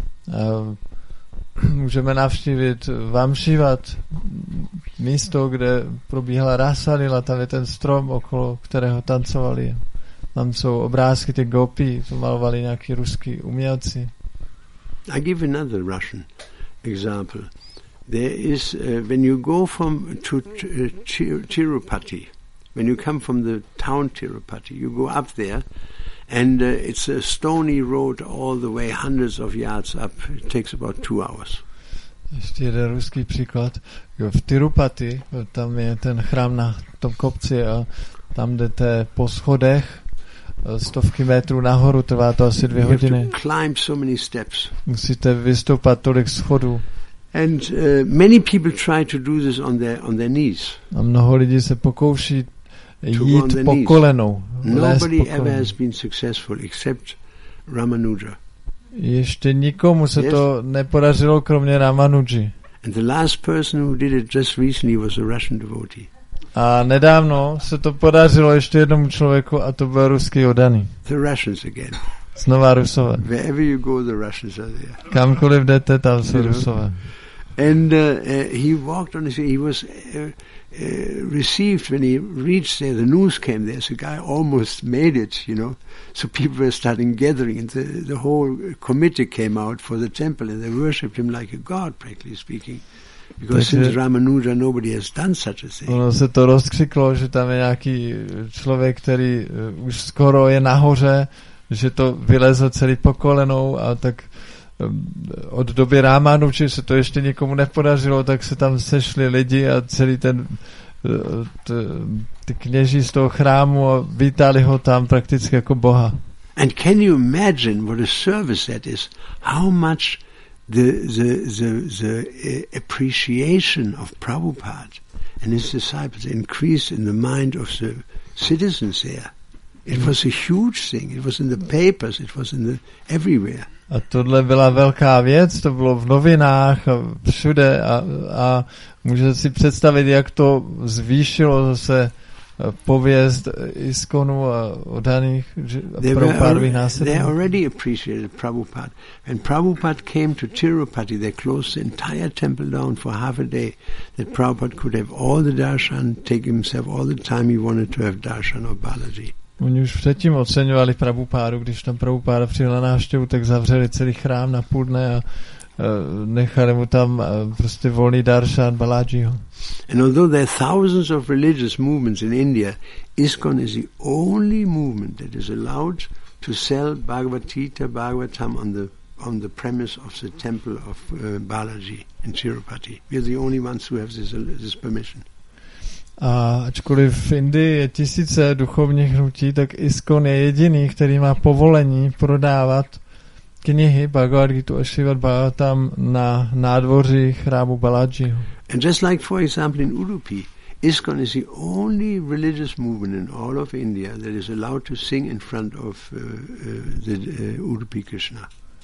Můžeme navštívit Vamšivat, místo, kde probíhala Rasalila, tam je ten strom, okolo kterého tancovali. Tam jsou obrázky těch gopí, to malovali nějaký ruský umělci. I give another Russian example. There is, uh, when you go from to uh, Tirupati, when you come from the town Tirupati, you go up there, and uh, it's a stony road all the way, hundreds of yards up. It takes about two hours. Ještě jeden ruský příklad. V Tirupati, tam je ten chrám na tom kopci a tam jdete po schodech stovky metrů nahoru, trvá to asi dvě You have hodiny. to climb so many steps. Musíte vystoupat tolik schodů. And uh, many people try to do this on their on their knees. A mnoho lidí se pokouší To on jít the po knees. kolenou. lézt Nobody po ever kolenou. has been successful except Ramanuja. Ještě nikomu se Yes. to nepodařilo, kromě Ramanuji. And the last person who did it just recently was a Russian devotee. A nedávno se to podařilo ještě jednomu člověku a to byl ruský oddaný. The Russians again. Znova Rusové. Wherever you go, the Russians are there. Kamkoliv jdete, tam jsou You know. Rusové. And uh, uh, he walked on his, he was uh, uh, received when he reached there, the news came there, so the guy almost made it, you know. So people were starting gathering, and the, the whole committee came out for the temple, and they worshipped him like a god, practically speaking. Because Takže- since Ramanuja, nobody has done such a thing. Ono se to rozkřiklo, že tam je nějaký člověk, který uh, už skoro je nahoře, že to vylezl celý po kolenou a tak um, od doby Rámanuči se to ještě nikomu nepodařilo, tak se tam sešli lidi a celý ten uh, t, ty kněží z toho chrámu a vítali ho tam prakticky jako boha. And can you imagine what a service that is? How much the the the, the uh, appreciation of Prabhupada and his disciples increased in the mind of the citizens there. It was a huge thing. It was in the papers. It was in the everywhere. A tohle byla velká věc, to bylo v novinách a všude a, a můžete si představit, jak to zvýšilo zase pověst Iskonu a oddaných They, were Prabhupádových alre- they následníků. already appreciated Prabhupada. When Prabhupada came to Tirupati, they closed the entire temple down for half a day, that Prabhupada could have all the darshan, take himself all the time he wanted to have darshan of Balaji. Oni už předtím oceňovali Prabhupádu, když tam Prabhupáda přijel na návštěvu, tak zavřeli celý chrám na půl dne a uh, nechali mu tam uh, prostě volný darshan Balajiho. And although there are thousands of religious movements in India, ISKCON is the only movement that is allowed to sell Bhagavad Gita, Bhagavatam on the on the premise of the temple of uh, Balaji in Tirupati. We are the only ones who have this, uh, this permission. A ačkoliv v Indii je tisíce duchovních hnutí, tak ISKCON je jediný, který má povolení prodávat knihy Bhagavad Gita a Srimad Bhagavatam na nádvoří chrámu Balajiho. And just like, for example, in Udupi, ISKCON is the only religious movement in all of India that is allowed to sing in front of uh, uh, the uh, Udupi Krishna.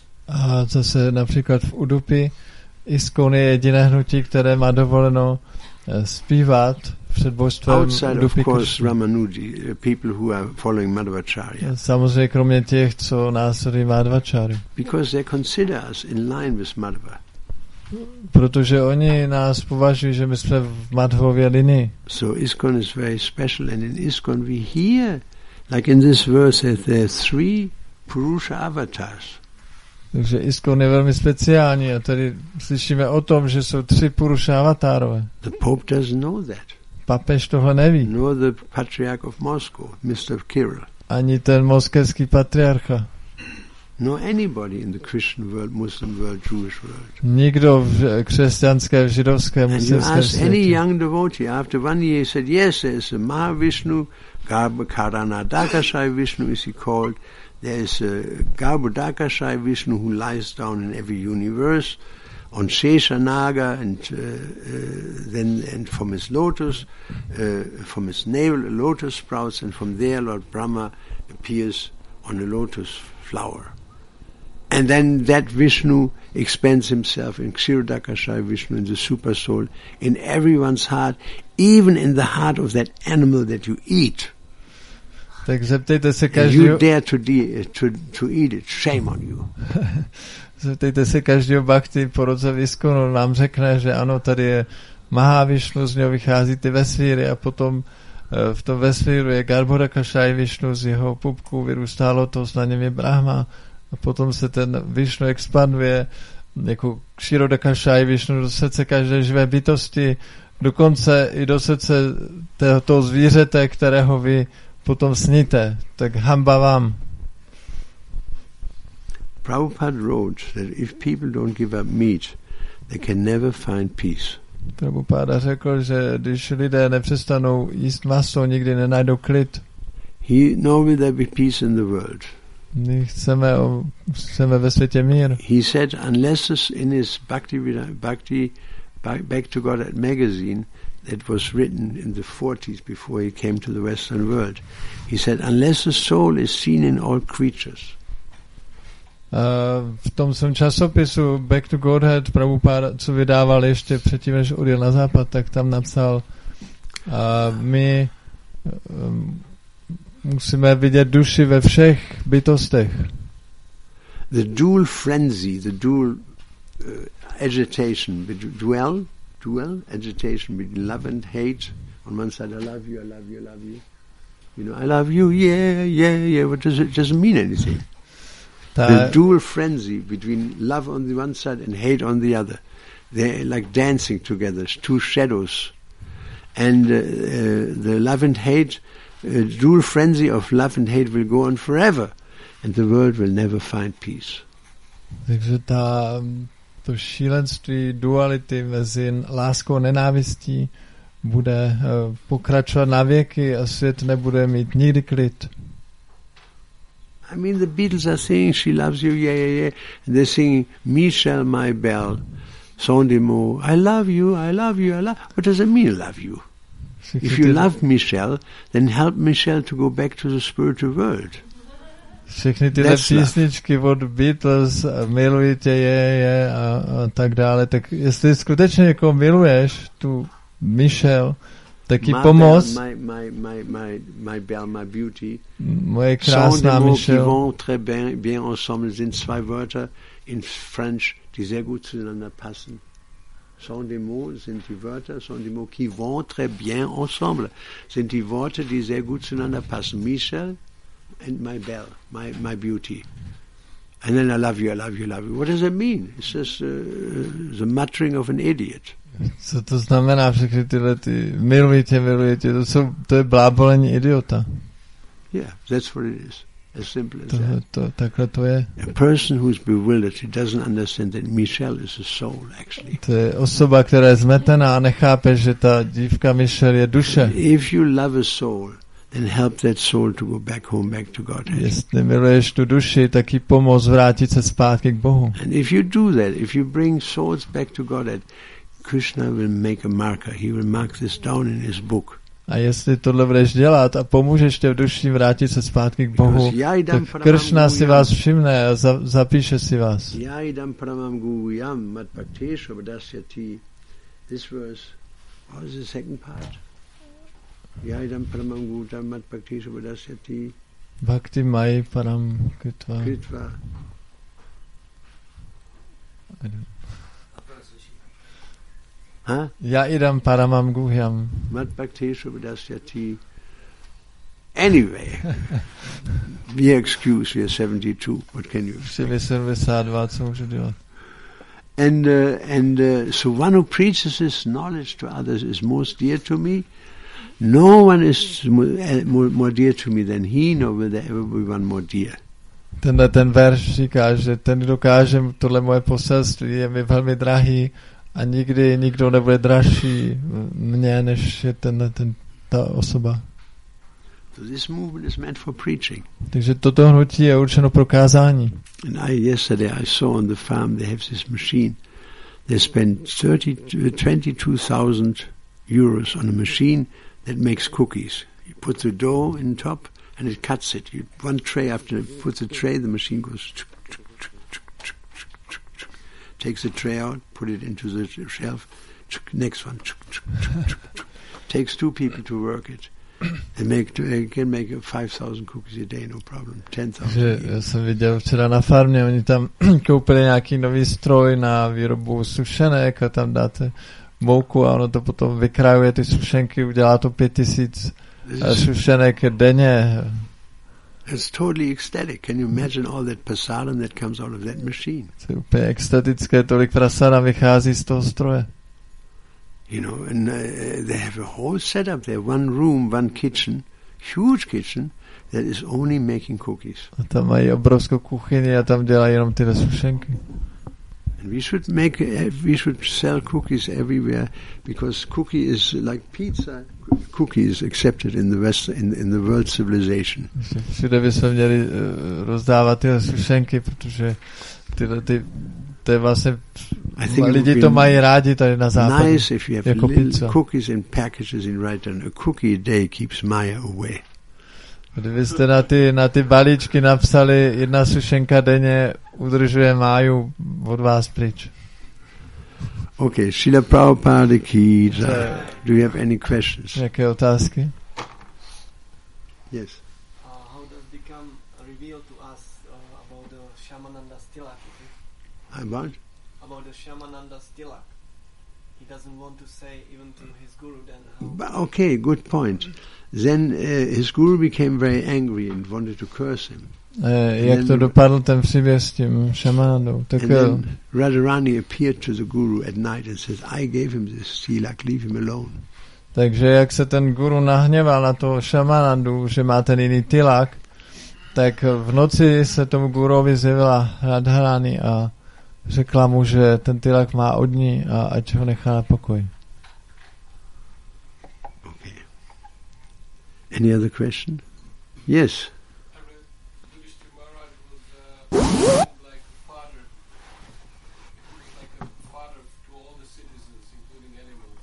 A zase například v Udupi ISKCON je jediné hnutí, které má dovoleno eh, zpívat před božstvem Outside, of Udupi course, Krishna. Ramanuji, uh, people who are following Madhvacharya. Samozřejmě kromě těch, co následují Madhvacharyu. Because they consider us in line with Madhva. Protože oni nás považují, že my jsme v Madhově linii. So ISKCON is very special, and in ISKCON we hear, like in this verse, that there are three Purusha avatars. Takže ISKCON je velmi speciální a tady slyšíme o tom, že jsou tři Purusha avatárové. The Pope doesn't know that, Papež tohle neví. nor the Patriarch of Moscow, mister Kirill, Ani ten moskevský patriarcha. nor anybody in the Christian world, Muslim world, Jewish world. Nikdo v křesťanské, v židovské, And you muslimské ask any světě. young devotee, after one year he said, yes, there's a Mahavishnu, Karanadakashai Vishnu is he called, there's a Garbhodakashai Vishnu who lies down in every universe, on Sheshanaga, and uh, uh, then and from his lotus, uh, from his navel a lotus sprouts, and from there Lord Brahma appears on a lotus flower. And then that Vishnu expands himself in Kshirodakashai Vishnu, in the super soul, in everyone's heart, even in the heart of that animal that you eat. Tak zeptejte se And každého, you dare to, de- to, to eat it. Shame on you. zeptejte se každého bhakty po roce v ISKCONu, nám řekne, že ano, tady je Mahavišnu, z něho vychází ty vesmíry a potom eh, v tom vesmíru je Garbhodakashai Višnu, z jeho pupku vyrůstá lotos, na něm je Brahma a potom se ten Višnu expanduje jako Kshirodakashai Višnu do srdce každé živé bytosti, dokonce i do srdce toho zvířete, kterého vy potom sníte. Tak hamba vám. Prabhupada wrote that if people don't give up meat, they can never find peace. Prabhupáda řekl, že když lidé nepřestanou jíst maso, nikdy nenajdou klid. He nor will there be peace in the world. My chceme, o, chceme ve světě mír. He said, unless this in his Bhakti, Bhakti Back to God magazine that was written in the forties before he came to the Western world, he said, unless the soul is seen in all creatures. Uh, v tom svém časopisu Back to Godhead Prabhupada, co vydával ještě předtím, než odjel na západ, tak tam napsal, uh, my um, musíme vidět duši ve všech bytostech. The dual frenzy, the dual uh, agitation, dual, dual agitation between love and hate. On one side, I love you, I love you, I love you. You know, I love you, yeah, yeah, yeah. What does it? It doesn't mean anything. Ta, the dual frenzy between love on the one side and hate on the other. They're like dancing together, two shadows. And uh, uh, the love and hate, uh, dual frenzy of love and hate will go on forever. And the world will never find peace. Takže ta, to šílenství duality mezi láskou a nenávistí bude uh, pokračovat na věky a svět nebude mít nikdy klid. I mean, the Beatles are saying she loves you, yeah, yeah, yeah. And they're singing, Michel, my belle, son de mots, I love you, I love you, I love. What does it mean, love you? Všichni If you ty... love Michel, then help Michel to go back to the spiritual world. Všechny tyhle That's písničky love. Od Beatles, miluji tě, je, je a, a tak dále, tak jestli skutečně jako miluješ tu Michel, taky pomoz. My, my, my, my, my belle, my beauty. Moje krásná Michel. Qui vont très bien, bien ensemble sind zwei Wörter in French, die sehr gut zueinander passen. Sont des mots, sind die Wörter, sont des mots qui vont très bien ensemble. Sind die Worte, die sehr gut zueinander passen. Michel and my belle, my, my beauty. And then I love you, I love you, I love you. What does it mean? It's just uh, the muttering of an idiot. Co to znamená všechny tyhle ty miluji tě, miluji tě, to, jsou, to je blábolení idiota. Yeah, that's what it is. As simple as to, that. To, takhle to je. A person who's bewildered, he doesn't understand that Michelle is a soul, actually. To je osoba, která je zmetená a nechápe, že ta dívka Michelle je duše. If you love a soul, then help that soul to go back home, back to God. Jestli miluješ tu duši, tak jí pomoz vrátit se zpátky k Bohu. And if you do that, if you bring souls back to God, Krishna will make a marker. He will mark this down in his book. A jestli tohle budeš dělat a pomůžeš těm duším vrátit se zpátky k Bohu, tak Krishna si vás všimne a za, zapíše si vás. This verse, what is the second part? Yaidam paramam gutam mat bhakti subhadasyati. Bhakti mai param kritva. Kritva. Huh? Ya idam paramam guhyam. Mat bhakti subhadasyati. Anyway, we are excused, we are seventy-two. What can you say? And, uh, and uh, so one who preaches his knowledge to others is most dear to me. No one is more, more dear to me than he, nor will there ever be one more dear. Tenhle ten verš říká, že ten dokáže tohle moje poselství, je mi velmi drahý a nikdy nikdo nebude dražší mně, než je tenhle ten, ta osoba. So this movement is meant for preaching. Takže toto hnutí je určeno pro kázání. And I yesterday I saw on the farm they have this machine. They spend thirty, twenty-two thousand euros on a machine that makes cookies. You put the dough in top and it cuts it. You, one tray after it puts the tray, the machine goes takes the tray out, put it into the shelf. Next one takes two people to work it. They make they can make five thousand cookies a day, no problem. Ten thousand. Já jsem viděl včera na farmě, oni tam koupili nějaký nový stroj na výrobu sušenek a tam dáte mouku a ono to potom vykrajuje ty sušenky, udělá to pět tisíc sušenek denně. It's totally ecstatic. Can you imagine all that prasadam that comes out of that machine? To je úplně extatické, tolik prasadam vychází z toho stroje. You know, and uh, they have a whole setup there, one room, one kitchen, huge kitchen, that is only making cookies. A tam mají obrovskou kuchyni a tam dělají jenom tyhle sušenky. And we should make, uh, we should sell cookies everywhere, because cookie is like pizza. Cookie is accepted in the West, in, in the world civilization. Všude by se měli uh, rozdávat ty sušenky, protože ty, ty, to je vlastně, lidi to mají rádi tady na západě, nice if you have jako pizza. Cookies in packages in right down. A cookie a day keeps Maya away. Kdybyste na ty, na ty balíčky napsali jedna sušenka denně udržuje Máju od vás pryč. Okay, Srila Prabhupada ki jai. Do you have any questions? Jaké otázky? Yes. Uh, how does become revealed to us uh, about the Shyamananda Stilak? About? About the Shyamananda Stilak. He doesn't want to say even to his guru then how... But okay, good point. Then uh, his guru became very angry and wanted to curse him. Eh, jak to dopadl ten příběh s tím šamanandou? Tak and then Radharani appeared to the guru at night and says, I gave him this tilak, leave him alone. Takže jak se ten guru nahněval na toho šamanandu, že má ten jiný tilak, tak v noci se tomu gurovi zjevila Radharani a řekla mu, že ten tilak má od ní a ať ho nechá na pokoji. Okay. Any other question? Yes. Like a father, like a father to all the citizens, including animals,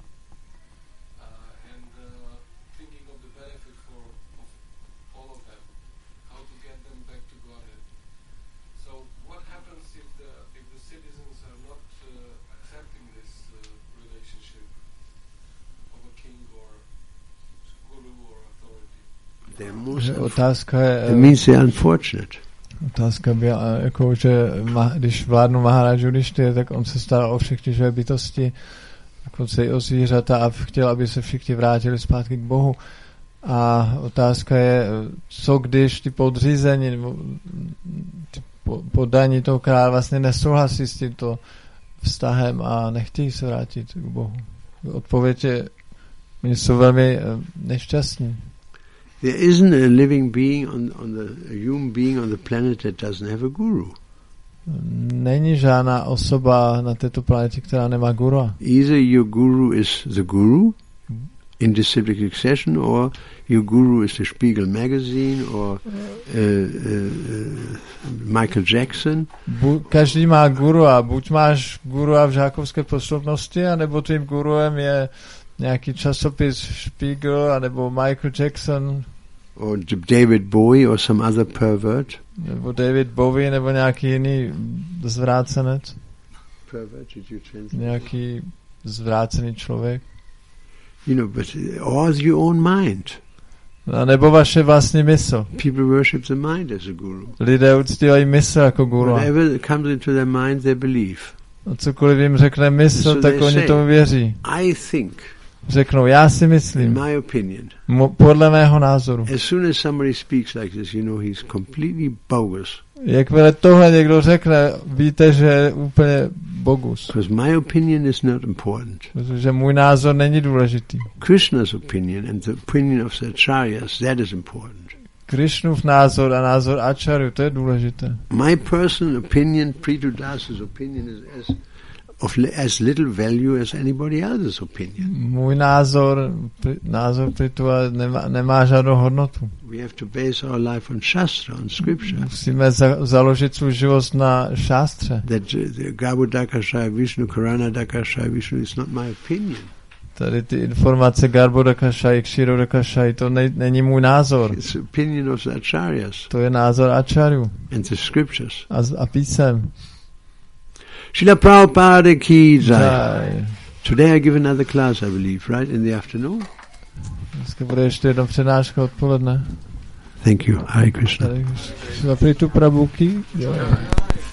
uh, and uh, thinking of the benefit for of all of them, how to get them back to Godhead. So, what happens if the if the citizens are not uh, accepting this uh, relationship of a king or guru or authority? They're most Otázka je, that means they're unfortunate. Otázka byla, jako, že ma, když vládnu Maharaj Yudhishthira, tak on se staral o všechny živé bytosti, dokonce i o zvířata a chtěl, aby se všichni vrátili zpátky k Bohu. A otázka je, co když ty podřízení, nebo ty poddaní toho krále vlastně nesouhlasí s tímto vztahem a nechtějí se vrátit k Bohu. Odpověď je, oni jsou velmi nešťastní. There isn't a living being on, on the a human being on the planet that doesn't have a guru. Není žádná osoba na této planetě, která nemá guru. Either your guru is the guru in disciplic succession, or your guru is the Spiegel magazine, or uh, uh, Michael Jackson. Bu, každý má guru a buď máš guru a v žákovské posloupnosti, anebo tvým guruem je nějaký časopis Spiegel, anebo Michael Jackson, or David Bowie, or some other pervert. Nebo David Bowie, nebo nějaký jiný zvrácenec. Pervert, did you translate? Nějaký zvrácený člověk. You know, but or your own mind. A nebo vaše vlastní mysl. People worship the mind as a guru. Lidé uctívají mysl jako guru. Whatever comes into their mind, they believe. A cokoliv jim řekne mysl, So tak oni say, tomu věří. I think. Řeknou, já si In myslím, my opinion, mo, podle mého názoru. as soon as somebody speaks like this, you know he's completely bogus. Jakmile tohle někdo řekne, víte, že je úplně bogus. Because my opinion is not important. Protože můj názor není důležitý. Krishna's opinion and the opinion of the acharyas, that is important. Krishnův názor a názor acharyu, to je důležité. My personal opinion, Prithu Das's opinion, is as of as little value as anybody else's opinion. Můj názor, názor Prithu nemá, nemá žádnou hodnotu. We have to base our life on Shastra, on scripture. Musíme za, založit svůj život na šástře. That uh, the Garbhodakashaya Vishnu, Karanadakashaya Vishnu is not my opinion. Tady ty informace Garbhodakashaya, Kshirodakashaya, to ne, není můj názor. It's the opinion of the acharyas. To je názor acharyu. And the scriptures. A, a písem. Srila Prabhupada ki jai. Today I give another class, I believe, right, in the afternoon? Dneska bude ještě jedna přednáška odpoledne. Thank you. Hare Krishna. Srila Prithu Prabhu ki jai.